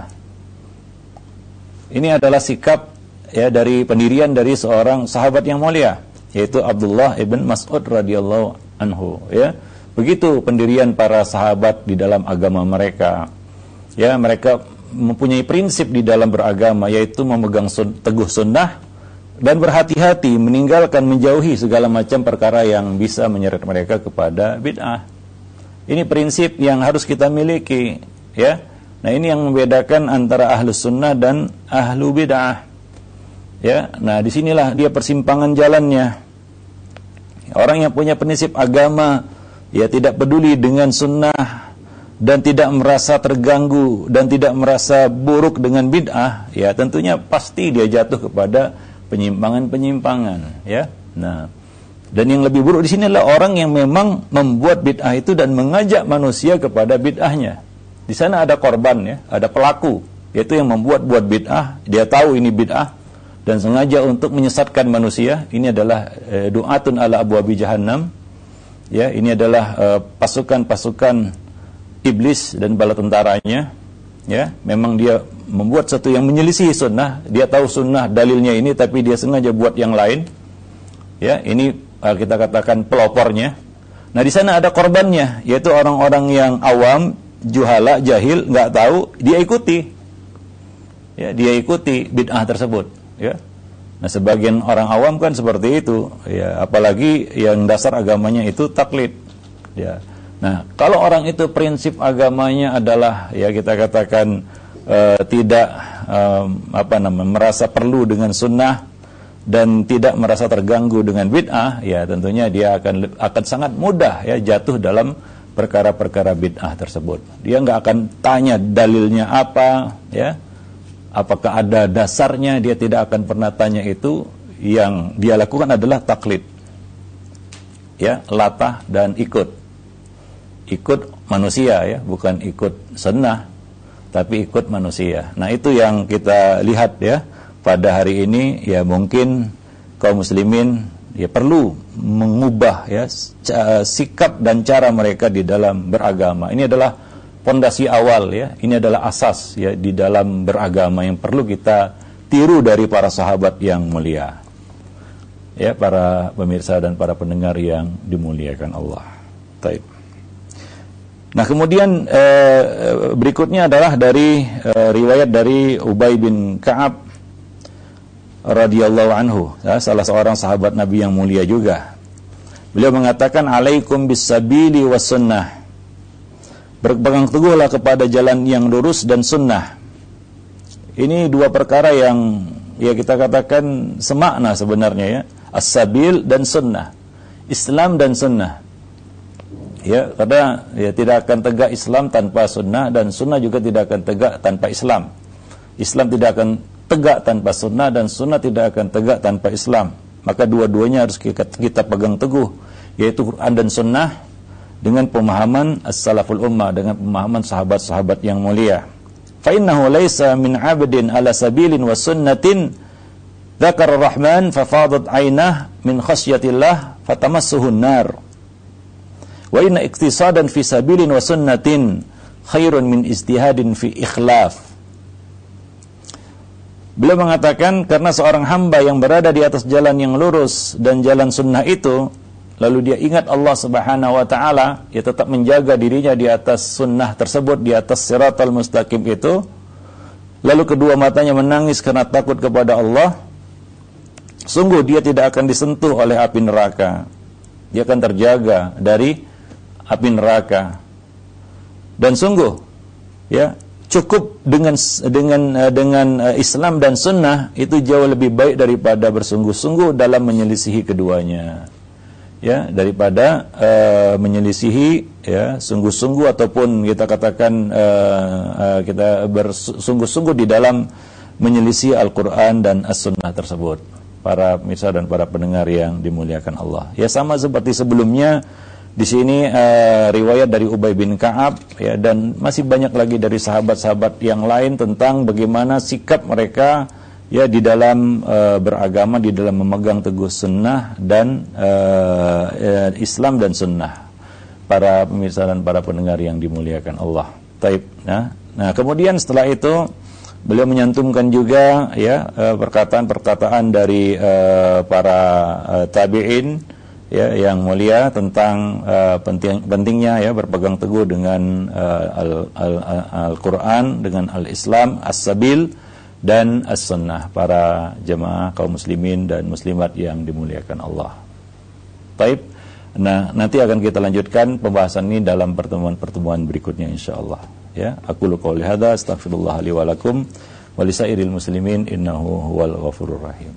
Ini adalah sikap ya dari pendirian dari seorang sahabat yang mulia, yaitu Abdullah ibn Mas'ud radhiyallahu anhu, ya. Begitu pendirian para sahabat di dalam agama mereka. Ya, mereka mempunyai prinsip di dalam beragama, yaitu memegang sun, teguh sunnah dan berhati-hati meninggalkan, menjauhi segala macam perkara yang bisa menyeret mereka kepada bid'ah. Ini prinsip yang harus kita miliki, ya. Nah, ini yang membedakan antara ahlus sunnah dan ahlu bid'ah. Ya, nah disinilah dia persimpangan jalannya. Orang yang punya prinsip agama, ya tidak peduli dengan sunnah dan tidak merasa terganggu dan tidak merasa buruk dengan bid'ah, ya tentunya pasti dia jatuh kepada penyimpangan-penyimpangan, ya. Nah, dan yang lebih buruk di sini adalah orang yang memang membuat bid'ah itu dan mengajak manusia kepada bid'ahnya. Di sana ada korban, ya, ada pelaku, yaitu yang membuat buat bid'ah, dia tahu ini bid'ah dan sengaja untuk menyesatkan manusia. Ini adalah e, du'atun ala abwabi jahannam. Ya, ini adalah e, pasukan-pasukan iblis dan bala tentaranya, ya, memang dia membuat sesuatu yang menyelisihi sunnah. Dia tahu sunnah dalilnya ini, tapi dia sengaja buat yang lain. Ya, ini uh, kita katakan pelopornya. Nah, di sana ada korbannya, yaitu orang-orang yang awam, juhala, jahil, nggak tahu, dia ikuti. Ya, dia ikuti bid'ah tersebut. Ya. Nah, sebagian orang awam kan seperti itu. Ya, apalagi yang dasar agamanya itu taklid. Ya. Nah, kalau orang itu prinsip agamanya adalah, ya kita katakan uh, tidak um, apa namanya merasa perlu dengan sunnah dan tidak merasa terganggu dengan bid'ah, ya tentunya dia akan akan sangat mudah ya jatuh dalam perkara-perkara bid'ah tersebut. Dia nggak akan tanya dalilnya apa, ya, apakah ada dasarnya, dia tidak akan pernah tanya itu. Yang dia lakukan adalah taklid, ya, latah dan ikut. Ikut manusia, ya, bukan ikut sunnah, tapi ikut manusia. Nah, itu yang kita lihat ya pada hari ini. Ya, mungkin kaum muslimin ya perlu mengubah ya sikap dan cara mereka di dalam beragama. Ini adalah pondasi awal, ya. Ini adalah asas ya di dalam beragama yang perlu kita tiru dari para sahabat yang mulia. Ya, para pemirsa dan para pendengar yang dimuliakan Allah. Baik. Nah, kemudian eh, berikutnya adalah dari eh, riwayat dari Ubay bin Ka'ab radhiyallahu anhu, ya, salah seorang sahabat Nabi yang mulia juga. Beliau mengatakan, "Alaikum bis-sabili was sunnah." Berpegang teguhlah kepada jalan yang lurus dan sunnah. Ini dua perkara yang ya kita katakan semakna sebenarnya, ya. As-sabil dan sunnah. Islam dan sunnah. Ya, karena ya tidak akan tegak Islam tanpa sunnah, dan sunnah juga tidak akan tegak tanpa Islam. Islam tidak akan tegak tanpa sunnah, dan sunnah tidak akan tegak tanpa Islam. Maka dua-duanya harus kita, kita pegang teguh, yaitu Quran dan sunnah dengan pemahaman as-salaful ummah, dengan pemahaman sahabat-sahabat yang mulia. Fa innahu laisa min 'abdin ala sabilin wa sunnatin dzakara ar-rahman fa fadat 'ainah min khasyatillah fatamassuhu an-nar. Wa inna iktisadan fi sabilin wa sunnatin khairun min ijtihadin fi ikhlaf. Beliau mengatakan, karena seorang hamba yang berada di atas jalan yang lurus dan jalan sunnah itu, lalu dia ingat Allah Subhanahu wa ta'ala, dia tetap menjaga dirinya di atas sunnah tersebut, di atas siratal mustaqim itu, lalu kedua matanya menangis karena takut kepada Allah, sungguh dia tidak akan disentuh oleh api neraka. Dia akan terjaga dari api neraka. Dan sungguh ya cukup dengan dengan dengan Islam dan sunnah itu jauh lebih baik daripada bersungguh-sungguh dalam menyelisihi keduanya. Ya, daripada uh, menyelisihi ya sungguh-sungguh ataupun kita katakan uh, uh, kita bersungguh-sungguh di dalam menyelisihi Al-Qur'an dan As-Sunnah tersebut. Para pemirsa dan para pendengar yang dimuliakan Allah. Ya, sama seperti sebelumnya. Di sini uh, riwayat dari Ubay bin Ka'ab, ya, dan masih banyak lagi dari sahabat-sahabat yang lain tentang bagaimana sikap mereka ya di dalam uh, beragama, di dalam memegang teguh sunnah dan uh, uh, Islam dan sunnah. Para pemirsa dan para pendengar yang dimuliakan Allah. Taib. Nah, nah kemudian setelah itu beliau menyantumkan juga ya uh, perkataan-perkataan dari uh, para uh, tabi'in ya yang mulia tentang uh, penting, pentingnya ya berpegang teguh dengan uh, al, al, al, Al-Quran, dengan Al-Islam, As-Sabil dan As-Sunnah. Para jemaah kaum muslimin dan muslimat yang dimuliakan Allah. Taib. Nah, nanti akan kita lanjutkan pembahasan ini dalam pertemuan-pertemuan berikutnya insyaallah. Ya, aku qouli hadza astaghfirullah li wa lakum wa lisairil muslimin innahu huwal ghafurur rahim.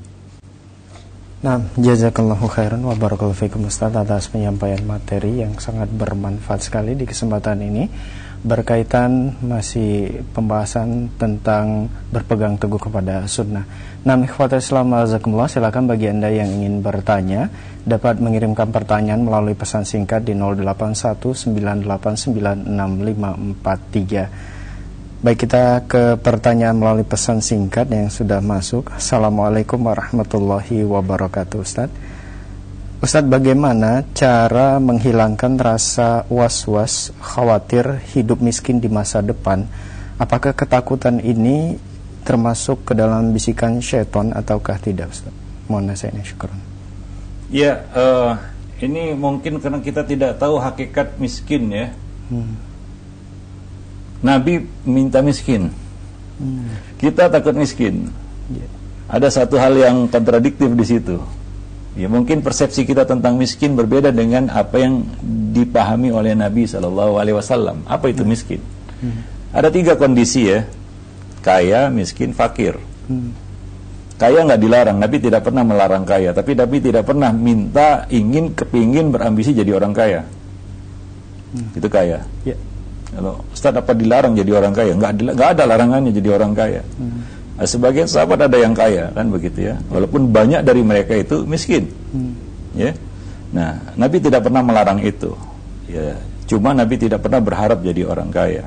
Nah, jazakallahu khairan wa barakallahu fikum Ustaz atas penyampaian materi yang sangat bermanfaat sekali di kesempatan ini, berkaitan masih pembahasan tentang berpegang teguh kepada sunnah. Nah, ikhwatul Islam azakumullah, silakan bagi Anda yang ingin bertanya dapat mengirimkan pertanyaan melalui pesan singkat di nol delapan satu sembilan delapan sembilan enam lima empat tiga. Baik, kita ke pertanyaan melalui pesan singkat yang sudah masuk. Assalamualaikum warahmatullahi wabarakatuh Ustaz. Ustadz, bagaimana cara menghilangkan rasa was-was, khawatir hidup miskin di masa depan? Apakah ketakutan ini termasuk ke dalam bisikan syaitan ataukah tidak, Ustaz? Mohon nasihatnya, syukran. Ya, uh, ini mungkin karena kita tidak tahu hakikat miskin ya. Hmm. Nabi minta miskin, hmm. kita takut miskin. Yeah. Ada satu hal yang kontradiktif di situ. Ya, mungkin persepsi kita tentang miskin berbeda dengan apa yang dipahami oleh Nabi shallallahu alaihi wasallam. Apa itu miskin? Hmm. Ada tiga kondisi ya: kaya, miskin, fakir. Hmm. Kaya nggak dilarang, Nabi tidak pernah melarang kaya, tapi Nabi tidak pernah minta, ingin, kepingin, berambisi jadi orang kaya. Hmm. Itu kaya. Ya. Kalau Ustaz, apa dilarang jadi orang kaya? Nggak, nggak ada larangannya jadi orang kaya. Hmm. Nah, sebagian sahabat ada yang kaya, kan begitu ya. Walaupun banyak dari mereka itu miskin. Hmm. Ya. Nah, Nabi tidak pernah melarang itu. Ya. Cuma Nabi tidak pernah berharap jadi orang kaya.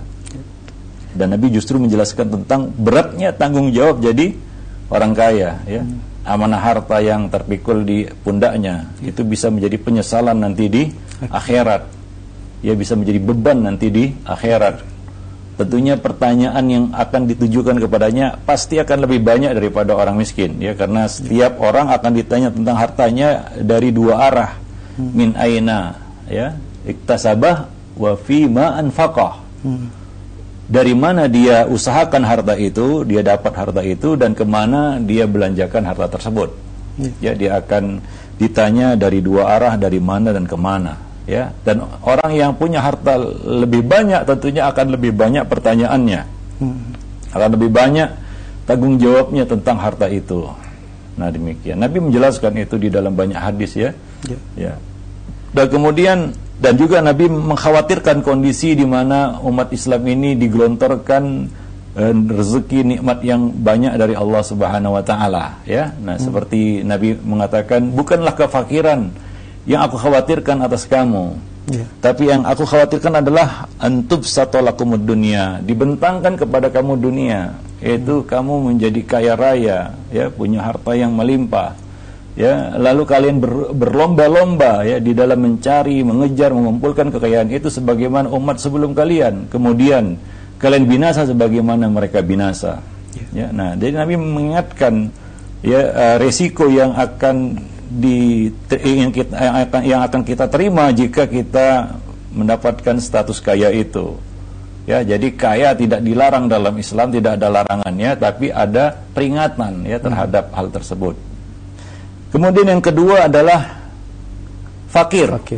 Dan Nabi justru menjelaskan tentang beratnya tanggung jawab jadi orang kaya. Ya. Hmm. Amanah harta yang terpikul di pundaknya hmm. itu bisa menjadi penyesalan nanti di akhirat. Ya, bisa menjadi beban nanti di akhirat. Tentunya pertanyaan yang akan ditujukan kepadanya pasti akan lebih banyak daripada orang miskin, ya, karena setiap orang akan ditanya tentang hartanya dari dua arah. Hmm. Min aina, ya, iktasabah wa fi ma anfaqah. Hmm. Dari mana dia usahakan harta itu, dia dapat harta itu, dan kemana dia belanjakan harta tersebut. Hmm. Ya, dia akan ditanya dari dua arah, dari mana dan kemana. Ya, dan orang yang punya harta lebih banyak tentunya akan lebih banyak pertanyaannya, hmm. akan lebih banyak tanggung jawabnya tentang harta itu. Nah, demikian Nabi menjelaskan itu di dalam banyak hadis ya. Ya. Ya. Dan kemudian dan juga Nabi mengkhawatirkan kondisi di mana umat Islam ini digelontorkan eh, rezeki nikmat yang banyak dari Allah Subhanahu wa taala ya. Nah, hmm. seperti Nabi mengatakan, bukanlah kefakiran yang aku khawatirkan atas kamu, yeah. tapi yang aku khawatirkan adalah antub satolakumud dunia, dibentangkan kepada kamu dunia, yaitu hmm. kamu menjadi kaya raya, ya, punya harta yang melimpah, ya, lalu kalian ber, berlomba-lomba ya di dalam mencari, mengejar, mengumpulkan kekayaan itu sebagaimana umat sebelum kalian, kemudian kalian binasa sebagaimana mereka binasa. Yeah. Ya, nah, jadi Nabi mengingatkan ya uh, resiko yang akan di yang, kita, yang, akan, yang akan kita terima jika kita mendapatkan status kaya itu. Ya, jadi kaya tidak dilarang dalam Islam, tidak ada larangannya, tapi ada peringatan ya terhadap hmm. hal tersebut. Kemudian yang kedua adalah fakir. Fakir.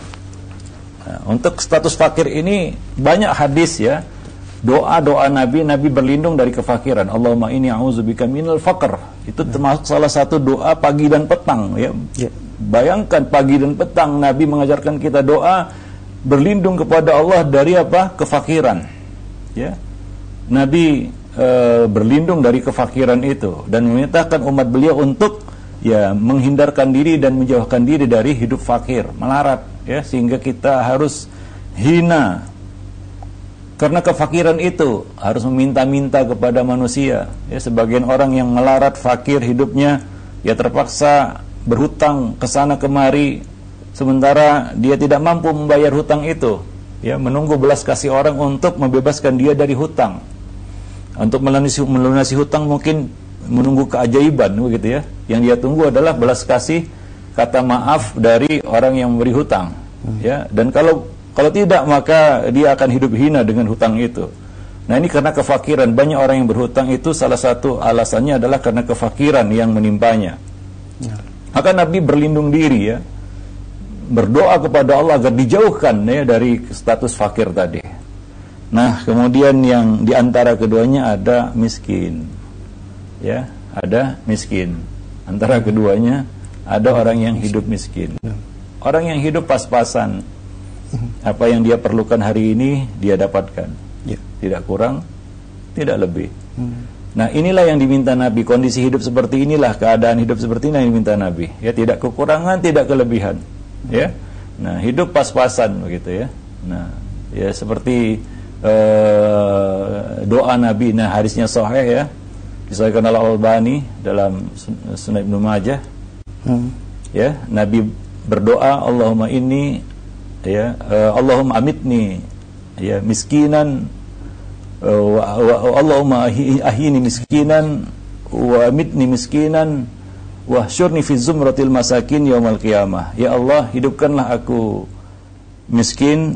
Nah, untuk status fakir ini banyak hadis ya. Doa-doa Nabi, Nabi berlindung dari kefakiran. Allahumma inni a'udzubika minal faqr. Itu termasuk salah satu doa pagi dan petang ya. Ya. Bayangkan pagi dan petang Nabi mengajarkan kita doa berlindung kepada Allah dari apa? Kefakiran. Ya. Nabi e, berlindung dari kefakiran itu dan memerintahkan umat beliau untuk ya menghindarkan diri dan menjauhkan diri dari hidup fakir, melarat ya, sehingga kita harus hina karena kefakiran itu, harus meminta-minta kepada manusia. Ya, sebagian orang yang melarat, fakir hidupnya, ya terpaksa berhutang ke sana kemari, sementara dia tidak mampu membayar hutang itu. Ya, menunggu belas kasih orang untuk membebaskan dia dari hutang. Untuk melunasi, melunasi hutang mungkin menunggu keajaiban, begitu ya. Yang dia tunggu adalah belas kasih kata maaf dari orang yang memberi hutang. Ya, dan kalau Kalau tidak, maka dia akan hidup hina dengan hutang itu. Nah, ini karena kefakiran. Banyak orang yang berhutang itu salah satu alasannya adalah karena kefakiran yang menimpanya. Ya. Maka Nabi berlindung diri ya, berdoa kepada Allah agar dijauhkan ya dari status fakir tadi. Nah, kemudian yang diantara keduanya ada miskin. Ya, ada miskin. Antara keduanya ada orang yang hidup miskin. Orang yang hidup pas-pasan. Apa yang dia perlukan hari ini dia dapatkan, ya. Tidak kurang, tidak lebih. hmm. Nah, inilah yang diminta Nabi. Kondisi hidup seperti inilah, keadaan hidup seperti ini yang diminta Nabi. Ya, tidak kekurangan, tidak kelebihan. Ya, nah hidup pas-pasan begitu ya. Nah, ya seperti uh, doa Nabi. Nah, hadisnya sahih ya, disahihkan oleh Al-Albani dalam Sunan Ibnu Majah. hmm. Ya, Nabi berdoa, Allahumma inni ya uh, Allahumma amitni ya miskinan uh, wa, wa, Allahumma ahyini miskinan wa amitni miskinan wahsyurni fi zumratil masakin yaumal qiyamah. Ya Allah, hidupkanlah aku miskin,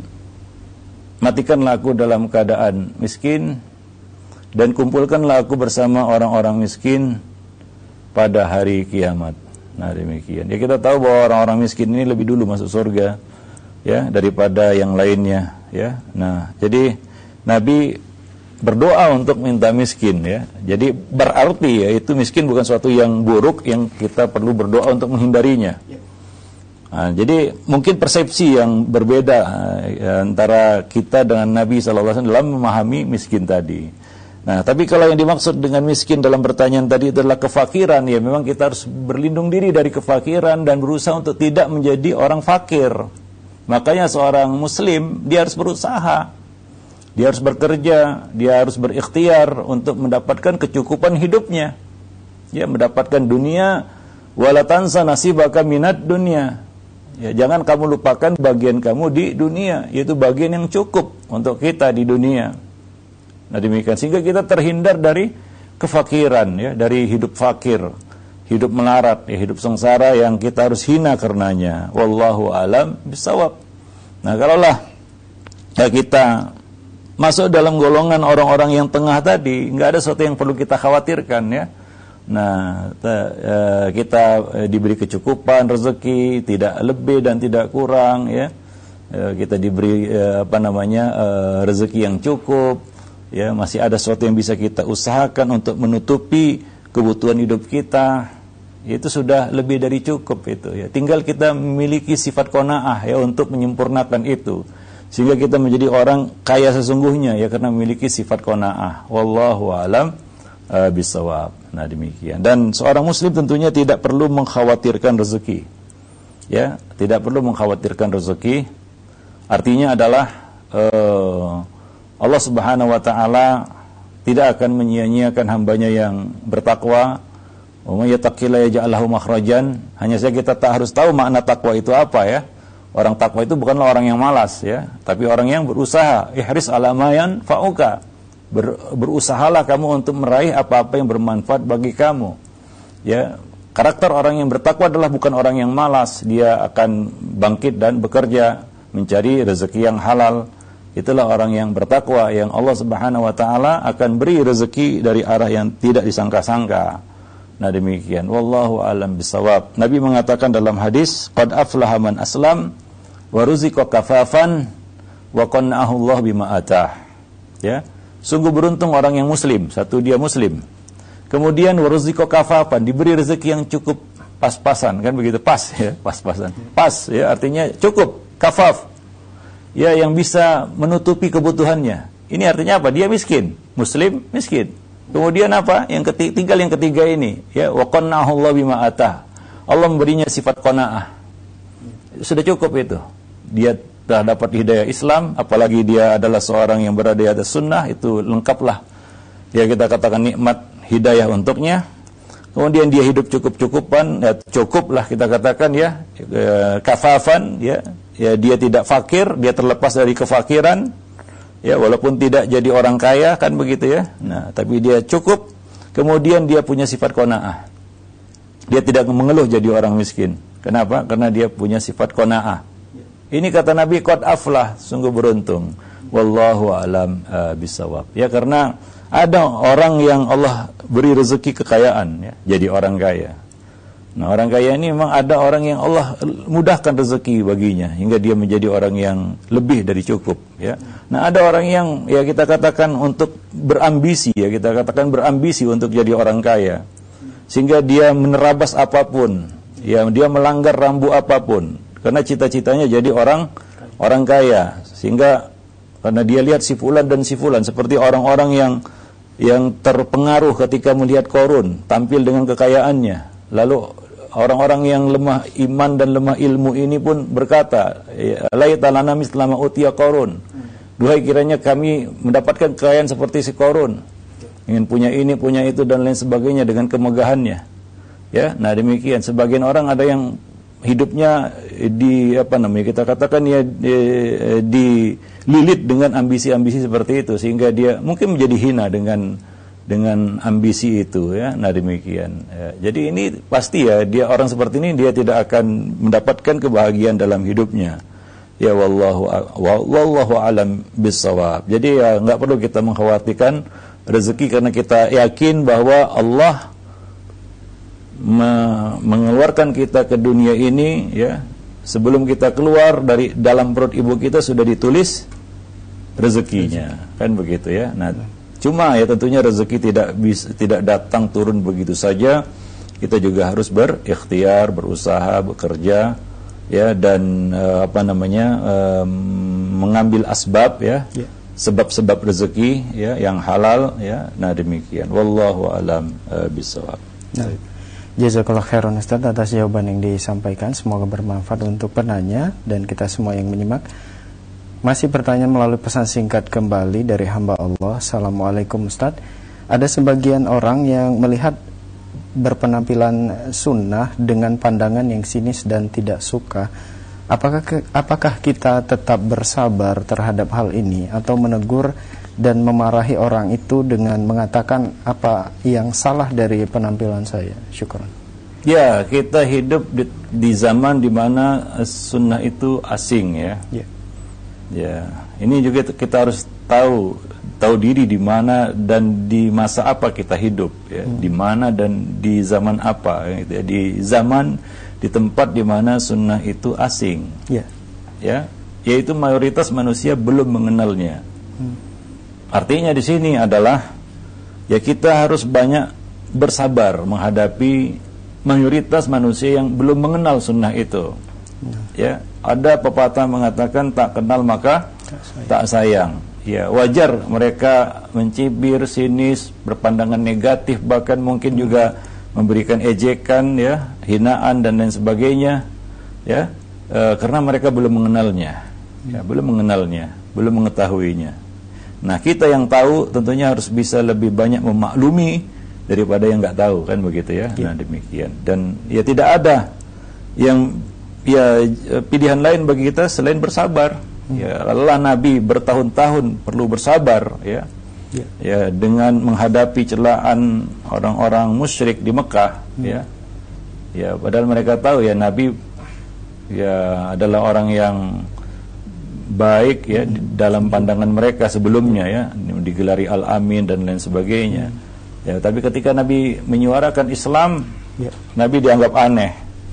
matikanlah aku dalam keadaan miskin, dan kumpulkanlah aku bersama orang-orang miskin pada hari kiamat. Nah, demikian. Ya, kita tahu bahwa orang-orang miskin ini lebih dulu masuk surga ya daripada yang lainnya ya. Nah, jadi Nabi berdoa untuk minta miskin ya. Jadi berarti ya itu miskin bukan suatu yang buruk yang kita perlu berdoa untuk menghindarinya. Nah, jadi mungkin persepsi yang berbeda ya, antara kita dengan Nabi sallallahu alaihi wasallam dalam memahami miskin tadi. Nah, tapi kalau yang dimaksud dengan miskin dalam pertanyaan tadi adalah kefakiran, ya memang kita harus berlindung diri dari kefakiran dan berusaha untuk tidak menjadi orang fakir. Makanya seorang muslim, dia harus berusaha, dia harus bekerja, dia harus berikhtiar untuk mendapatkan kecukupan hidupnya. Ya, mendapatkan dunia, wala tansa nasibaka minad dunya. Ya, jangan kamu lupakan bagian kamu di dunia, yaitu bagian yang cukup untuk kita di dunia. Nah, demikian sehingga kita terhindar dari kefakiran ya, dari hidup fakir, hidup melarat, ya, hidup sengsara yang kita harus hina karenanya. Wallahu alam bisawab. Nah, kalaulah ya kita masuk dalam golongan orang-orang yang tengah tadi, nggak ada sesuatu yang perlu kita khawatirkan ya. Nah, kita diberi kecukupan rezeki, tidak lebih dan tidak kurang ya. Kita diberi apa namanya rezeki yang cukup. Ya, masih ada sesuatu yang bisa kita usahakan untuk menutupi kebutuhan hidup kita. Itu sudah lebih dari cukup itu ya. Tinggal kita memiliki sifat qanaah ya untuk menyempurnakan itu. Sehingga kita menjadi orang kaya sesungguhnya ya karena memiliki sifat qanaah. Wallahu alam uh, bisawab. Nah, demikian. Dan seorang muslim tentunya tidak perlu mengkhawatirkan rezeki. Ya, tidak perlu mengkhawatirkan rezeki. Artinya adalah uh, Allah Subhanahu wa taala tidak akan menyia-nyiakan hambanya yang bertakwa. Wa may yattaqillaha yaj'al lahu makhrajan. Hanya saja kita tak harus tahu makna takwa itu apa ya. Orang takwa itu bukanlah orang yang malas ya, tapi orang yang berusaha. Ihris ala ma yanfa'uka. Ber, berusahalah kamu untuk meraih apa-apa yang bermanfaat bagi kamu. Ya, karakter orang yang bertakwa adalah bukan orang yang malas. Dia akan bangkit dan bekerja mencari rezeki yang halal. Itulah orang yang bertakwa, yang Allah Subhanahu wa taala akan beri rezeki dari arah yang tidak disangka-sangka. Nah, demikian. Wallahu alam bisawab. Nabi mengatakan dalam hadis, qad aflaha man aslam wa ruziqa kafafan wa qanna'ahu Allah bima atah. Ya. Sungguh beruntung orang yang muslim, satu dia muslim. Kemudian wa ruziqa kafafan, diberi rezeki yang cukup pas-pasan, kan begitu, pas ya, pas-pasan. Pas ya, artinya cukup, kafaf. Ya, yang bisa menutupi kebutuhannya. Ini artinya apa? Dia miskin, muslim miskin. Kemudian apa? Yang ketiga, tinggal yang ketiga ini, ya, wa qanna'ahu Allah bima atah. Allah memberinya sifat qanaah. Sudah cukup itu. Dia telah dapat hidayah Islam, apalagi dia adalah seorang yang berada di atas sunnah, itu lengkaplah. Ya, kita katakan nikmat hidayah untuknya. Kemudian dia hidup cukup-cukupan, ya, cukuplah kita katakan ya, e, kafafan ya. Ya, dia tidak fakir, dia terlepas dari kefakiran. Ya, walaupun tidak jadi orang kaya kan begitu ya. Nah, tapi dia cukup. Kemudian dia punya sifat qanaah. Dia tidak mengeluh jadi orang miskin. Kenapa? Karena dia punya sifat qanaah. Ini kata Nabi, qad aflah, sungguh beruntung. Wallahu alam uh, bisawab. Ya, karena ada orang yang Allah beri rezeki kekayaan ya, jadi orang kaya. Nah, orang kaya ini memang ada orang yang Allah mudahkan rezeki baginya hingga dia menjadi orang yang lebih dari cukup ya. Nah, ada orang yang ya kita katakan untuk berambisi ya, kita katakan berambisi untuk jadi orang kaya. Sehingga dia menerabas apapun, ya dia melanggar rambu apapun karena cita-citanya jadi orang orang kaya. Sehingga karena dia lihat si fulan dan si fulan seperti orang-orang yang yang terpengaruh ketika melihat Qarun tampil dengan kekayaannya. Lalu orang-orang yang lemah iman dan lemah ilmu ini pun berkata, laita lana misla ma utiya Qarun. Duhai kiranya kami mendapatkan kekayaan seperti si Qarun. Ingin punya ini, punya itu dan lain sebagainya dengan kemegahannya. Ya, nah demikian. Sebagian orang ada yang hidupnya di apa namanya kita katakan ya dililit dengan ambisi-ambisi seperti itu sehingga dia mungkin menjadi hina dengan dengan ambisi itu ya. Nah demikian ya. Jadi ini pasti ya dia orang seperti ini dia tidak akan mendapatkan kebahagiaan dalam hidupnya ya. Wallahu wallahu alam bissawab. Jadi ya nggak perlu kita mengkhawatirkan rezeki karena kita yakin bahwa Allah Me- mengeluarkan kita ke dunia ini ya, sebelum kita keluar dari dalam perut ibu kita sudah ditulis rezekinya, kan begitu ya. Nah, cuma ya tentunya rezeki tidak bisa tidak datang turun begitu saja. Kita juga harus berikhtiar, berusaha, bekerja ya, dan uh, apa namanya um, mengambil asbab ya, yeah. sebab-sebab rezeki ya yang halal ya. Nah demikian. Wallahu alam uh, bissawab. Nah. Jazakallah khairan Ustaz atas jawaban yang disampaikan. Semoga bermanfaat untuk penanya dan kita semua yang menyimak. Masih pertanyaan melalui pesan singkat kembali dari hamba Allah. Assalamualaikum Ustaz. Ada sebagian orang yang melihat berpenampilan sunnah dengan pandangan yang sinis dan tidak suka. Apakah apakah kita tetap bersabar terhadap hal ini atau menegur dan memarahi orang itu dengan mengatakan apa yang salah dari penampilan saya? Syukran. Ya, kita hidup di, di zaman di mana sunnah itu asing ya. Ya. Ya, ini juga kita harus tahu tahu diri di mana dan di masa apa kita hidup ya. Hmm. Di mana dan di zaman apa gitu ya. Di zaman di tempat di mana sunnah itu asing. Ya. Ya, yaitu mayoritas manusia belum mengenalnya. Hmm. Artinya di sini adalah ya kita harus banyak bersabar menghadapi mayoritas manusia yang belum mengenal sunnah itu. Ya, ada pepatah mengatakan tak kenal maka tak sayang. Ya, wajar mereka mencibir, sinis, berpandangan negatif, bahkan mungkin juga memberikan ejekan ya, hinaan dan lain sebagainya. Ya, e, karena mereka belum mengenalnya. Ya, belum mengenalnya, belum mengetahuinya. Nah kita yang tahu tentunya harus bisa lebih banyak memaklumi daripada yang nggak tahu kan begitu ya. Ya. Nah demikian dan ya tidak ada yang ya pilihan lain bagi kita selain bersabar. Hmm. Ya Allah Nabi bertahun-tahun perlu bersabar ya. Ya. Ya dengan menghadapi celaan orang-orang musyrik di Mekah hmm. ya. Ya padahal mereka tahu ya Nabi ya adalah orang yang baik ya hmm. dalam pandangan mereka sebelumnya ya, digelari Al-Amin dan lain sebagainya. Hmm. Ya, tapi ketika Nabi menyuarakan Islam, ya. Nabi dianggap aneh.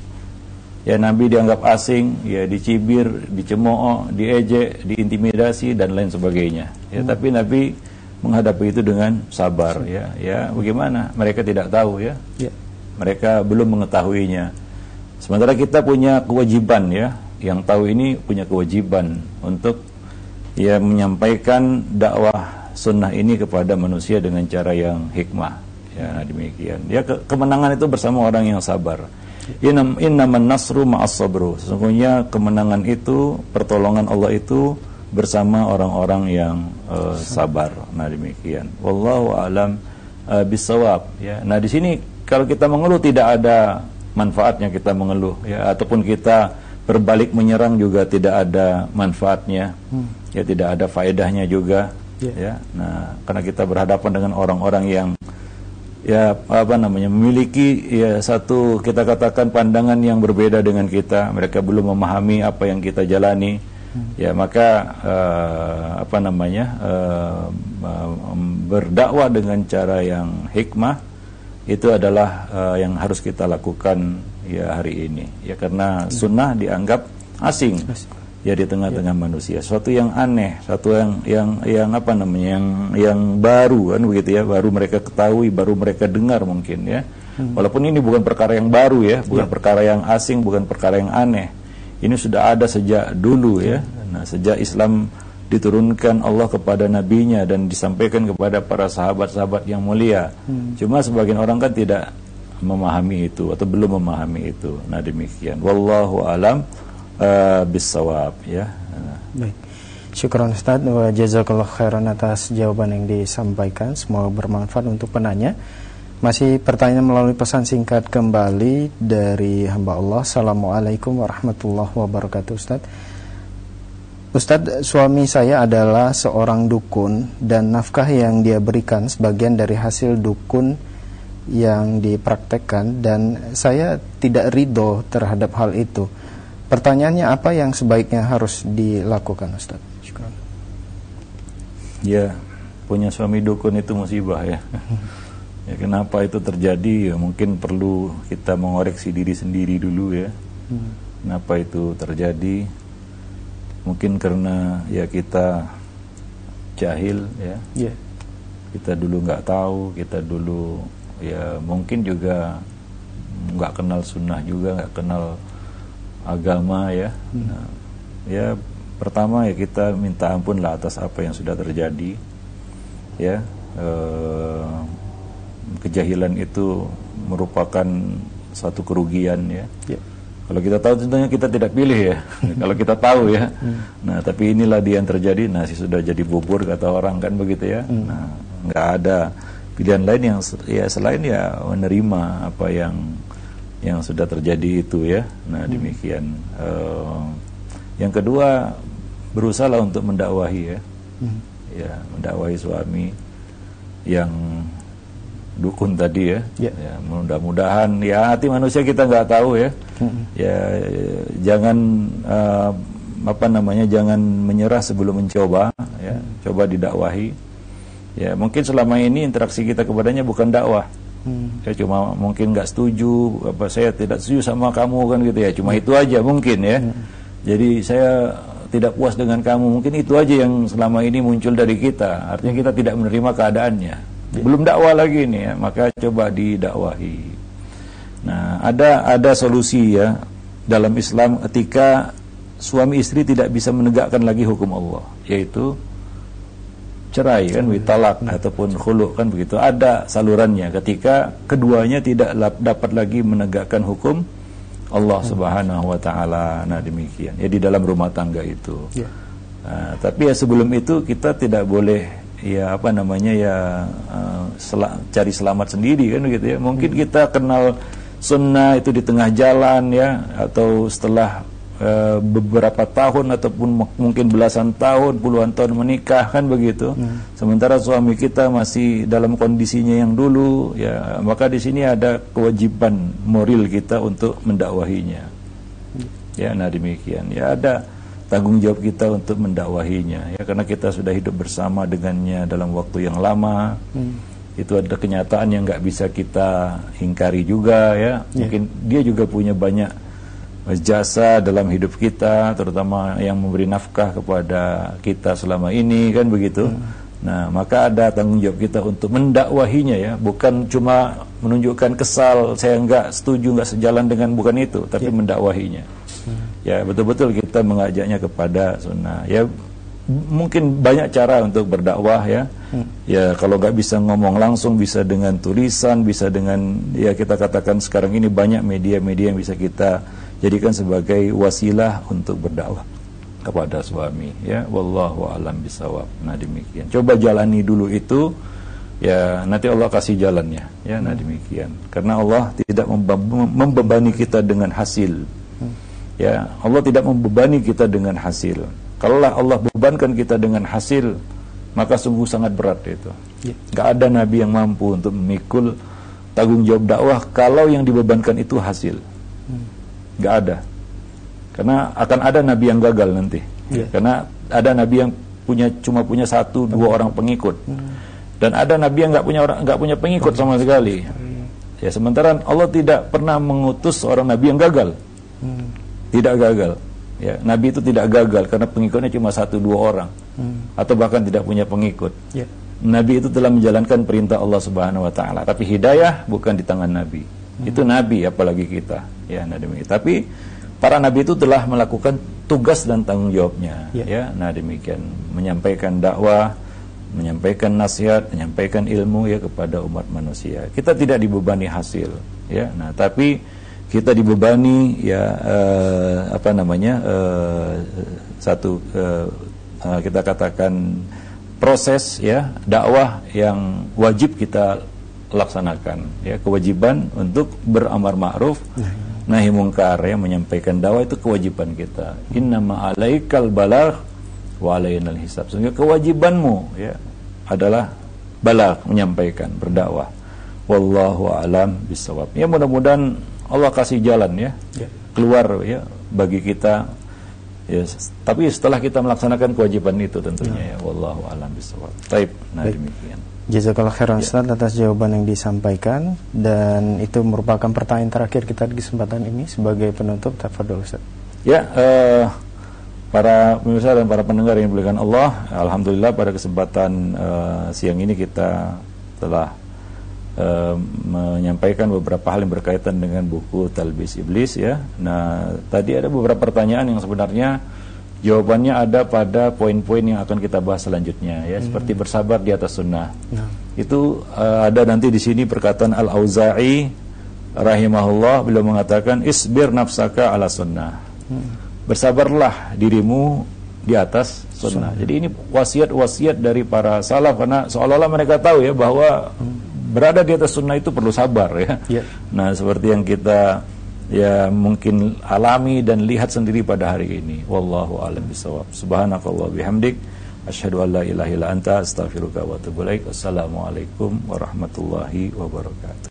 Ya, Nabi dianggap asing, ya dicibir, dicemooh, diejek, diintimidasi dan lain sebagainya. Ya, hmm. tapi Nabi menghadapi itu dengan sabar ya. Ya, bagaimana? Mereka tidak tahu ya. ya. Mereka belum mengetahuinya. Sementara kita punya kewajiban ya. Yang tahu ini punya kewajiban untuk ya menyampaikan dakwah sunnah ini kepada manusia dengan cara yang hikmah ya. Nah demikian ya, ke kemenangan itu bersama orang yang sabar. Innam innaman nasru ma'as sabru. Sesungguhnya kemenangan itu, pertolongan Allah itu bersama orang-orang yang uh, sabar. Nah demikian. Wallahu a'lam uh, bissawab ya. Nah di sini kalau kita mengeluh tidak ada manfaatnya kita mengeluh ya, ataupun kita berbalik menyerang juga tidak ada manfaatnya, hmm. ya tidak ada faedahnya juga, yeah. ya. Nah, karena kita berhadapan dengan orang-orang yang, ya apa namanya, memiliki ya satu kita katakan pandangan yang berbeda dengan kita. Mereka belum memahami apa yang kita jalani, hmm. ya maka uh, apa namanya uh, berdakwah dengan cara yang hikmah itu adalah uh, yang harus kita lakukan ya hari ini ya, karena sunnah dianggap asing ya di tengah-tengah ya. manusia, suatu yang aneh, suatu yang yang yang apa namanya yang yang baru kan begitu ya, baru mereka ketahui, baru mereka dengar mungkin ya, hmm. walaupun ini bukan perkara yang baru ya, bukan ya. perkara yang asing, bukan perkara yang aneh, ini sudah ada sejak dulu ya. Nah sejak Islam diturunkan Allah kepada nabinya dan disampaikan kepada para sahabat-sahabat yang mulia, hmm. cuma sebagian orang kan tidak memahami itu atau belum memahami itu. Nah demikian. Wallahu alam uh, bissawab ya. Baik. Syukran Ustaz wa jazakallahu khairan atas jawaban yang disampaikan. Semoga bermanfaat untuk penanya. Masih pertanyaan melalui pesan singkat kembali dari hamba Allah. Assalamualaikum warahmatullahi wabarakatuh. Ustaz, Ustaz, suami saya adalah seorang dukun dan nafkah yang dia berikan sebagian dari hasil dukun yang dipraktekkan, dan saya tidak ridho terhadap hal itu. Pertanyaannya, apa yang sebaiknya harus dilakukan, Ustaz? Syukran. Ya, punya suami dukun itu musibah ya. Ya, kenapa itu terjadi? Ya, mungkin perlu kita mengoreksi diri sendiri dulu ya. Hmm. Kenapa itu terjadi? Mungkin karena ya kita jahil ya. Yeah. Kita dulu nggak tahu, kita dulu ya mungkin juga nggak kenal sunnah juga, nggak kenal agama ya. Hmm. Nah, ya pertama ya kita minta ampun lah atas apa yang sudah terjadi ya. Eh, kejahilan itu merupakan satu kerugian ya. Yeah. Kalau kita tahu tentunya kita tidak pilih ya. Kalau kita tahu ya. Mm. Nah, tapi inilah dia yang terjadi. Nasi sudah jadi bubur kata orang kan begitu ya. Mm. Nah, nggak ada pilihan lain yang ya selain ya menerima apa yang yang sudah terjadi itu ya. Nah, mm. demikian. Uh, yang kedua, berusaha untuk mendakwahi ya. Mm. Ya, mendakwahi suami yang dukun tadi ya, yeah. Ya mudah-mudahan ya, hati manusia kita nggak tahu ya, mm-hmm. ya jangan uh, apa namanya jangan menyerah sebelum mencoba ya, mm. coba didakwahi ya. Mungkin selama ini interaksi kita kepadanya bukan dakwah, mm. ya cuma mungkin nggak setuju, apa saya tidak setuju sama kamu kan gitu ya, cuma mm. itu aja mungkin ya, mm. jadi saya tidak puas dengan kamu, mungkin itu aja yang selama ini muncul dari kita, artinya kita tidak menerima keadaannya. Belum dakwah lagi nih ya, maka coba didakwahi. Nah, ada ada solusi ya dalam Islam ketika suami istri tidak bisa menegakkan lagi hukum Allah, yaitu cerai kan, talak hmm. ataupun khulu kan begitu. Ada salurannya ketika keduanya tidak dapat lagi menegakkan hukum Allah Subhanahu wa taala. Nah, demikian. Ya di dalam rumah tangga itu. Yeah. Nah, tapi ya sebelum itu kita tidak boleh ya apa namanya ya uh, sel- cari selamat sendiri kan gitu ya. Mungkin kita kenal sunnah itu di tengah jalan ya, atau setelah uh, beberapa tahun ataupun m- mungkin belasan tahun, puluhan tahun menikah kan begitu. Hmm. Sementara suami kita masih dalam kondisinya yang dulu ya, maka di sini ada kewajiban moral kita untuk mendakwahinya. Hmm. Ya, nah demikian. Ya ada tanggung jawab kita untuk mendakwahinya ya, karena kita sudah hidup bersama dengannya dalam waktu yang lama. hmm. Itu ada kenyataan yang nggak bisa kita ingkari juga ya. yeah. Mungkin dia juga punya banyak jasa dalam hidup kita, terutama yang memberi nafkah kepada kita selama ini kan begitu. hmm. Nah, maka ada tanggung jawab kita untuk mendakwahinya ya, bukan cuma menunjukkan kesal, saya nggak setuju, nggak sejalan dengan, bukan itu, tapi yeah. mendakwahinya. Hmm. Ya betul-betul kita mengajaknya kepada sunnah. Ya mungkin banyak cara untuk berdakwah ya. Hmm. Ya kalau nggak bisa ngomong langsung, bisa dengan tulisan, bisa dengan ya kita katakan sekarang ini banyak media-media yang bisa kita jadikan sebagai wasilah untuk berdakwah kepada suami. Ya wallahu a'lam bishawab. Nah demikian. Coba jalani dulu itu. Ya nanti Allah kasih jalannya. Ya nah demikian. Karena Allah tidak membebani kita dengan hasil. Ya, Allah tidak membebani kita dengan hasil. Kalaulah Allah bebankan kita dengan hasil, maka sungguh sangat berat itu. Ya. Gak ada nabi yang mampu untuk memikul tanggung jawab dakwah kalau yang dibebankan itu hasil. Hmm. Gak ada. Karena akan ada nabi yang gagal nanti. Ya. Karena ada nabi yang punya cuma punya satu dua orang pengikut. Hmm. Dan ada nabi yang nggak punya orang nggak punya pengikut sama sekali. Hmm. Ya sementara Allah tidak pernah mengutus seorang nabi yang gagal. Hmm. Tidak gagal ya, nabi itu tidak gagal karena pengikutnya cuma satu dua orang, hmm. atau bahkan tidak punya pengikut. yeah. Nabi itu telah menjalankan perintah Allah Subhanahu wa taala, tapi hidayah bukan di tangan nabi. hmm. Itu nabi, apalagi kita ya. Nah demikian. Tapi para nabi itu telah melakukan tugas dan tanggung jawabnya. yeah. Ya nah demikian, menyampaikan dakwah, menyampaikan nasihat, menyampaikan ilmu ya kepada umat manusia. Kita tidak dibebani hasil ya. Nah tapi kita dibebani ya uh, apa namanya uh, satu uh, uh, kita katakan proses ya dakwah yang wajib kita laksanakan, ya, kewajiban untuk beramar ma'ruf nahi mungkar, ya, menyampaikan dakwah itu kewajiban kita. Innama alaikal balagh wa alainal hisab. Sehingga kewajibanmu, ya, adalah balagh, menyampaikan, berdakwah. Wallahu a'lam bishawab. Ya, mudah-mudahan Allah kasih jalan, ya, ya. keluar, ya, bagi kita, ya, tapi setelah kita melaksanakan kewajiban itu tentunya, ya. Wallahu a'lam bishawab. Taib. Nah, baik. Demikian. Jazakallah khairan, Ya. Ustaz, atas jawaban yang disampaikan, dan itu merupakan pertanyaan terakhir kita di kesempatan ini. Sebagai penutup, tafadhol Ustaz. Ya, eh, para pemirsa dan para pendengar yang dimuliakan Allah, alhamdulillah pada kesempatan eh, siang ini kita telah eh, menyampaikan beberapa hal yang berkaitan dengan buku Talbis Iblis, ya. Nah, tadi ada beberapa pertanyaan yang sebenarnya jawabannya ada pada poin-poin yang akan kita bahas selanjutnya, ya, hmm. seperti bersabar di atas sunnah. Nah. Itu uh, ada nanti di sini perkataan Al-Auza'i rahimahullah, beliau mengatakan isbir nafsaka ala sunnah. Hmm. Bersabarlah dirimu di atas sunnah. Sunnah. Jadi ini wasiat-wasiat dari para salaf, karena seolah-olah mereka tahu, ya, bahwa hmm. berada di atas sunnah itu perlu sabar, ya. Yeah. Nah, seperti yang kita, ya, mungkin alami dan lihat sendiri pada hari ini. Wallahu a'lam bishawab. Subhanakallah bihamdik, asyhadu an la ilaha illa anta, astaghfiruka wa atubu ilaik. Assalamualaikum warahmatullahi wabarakatuh.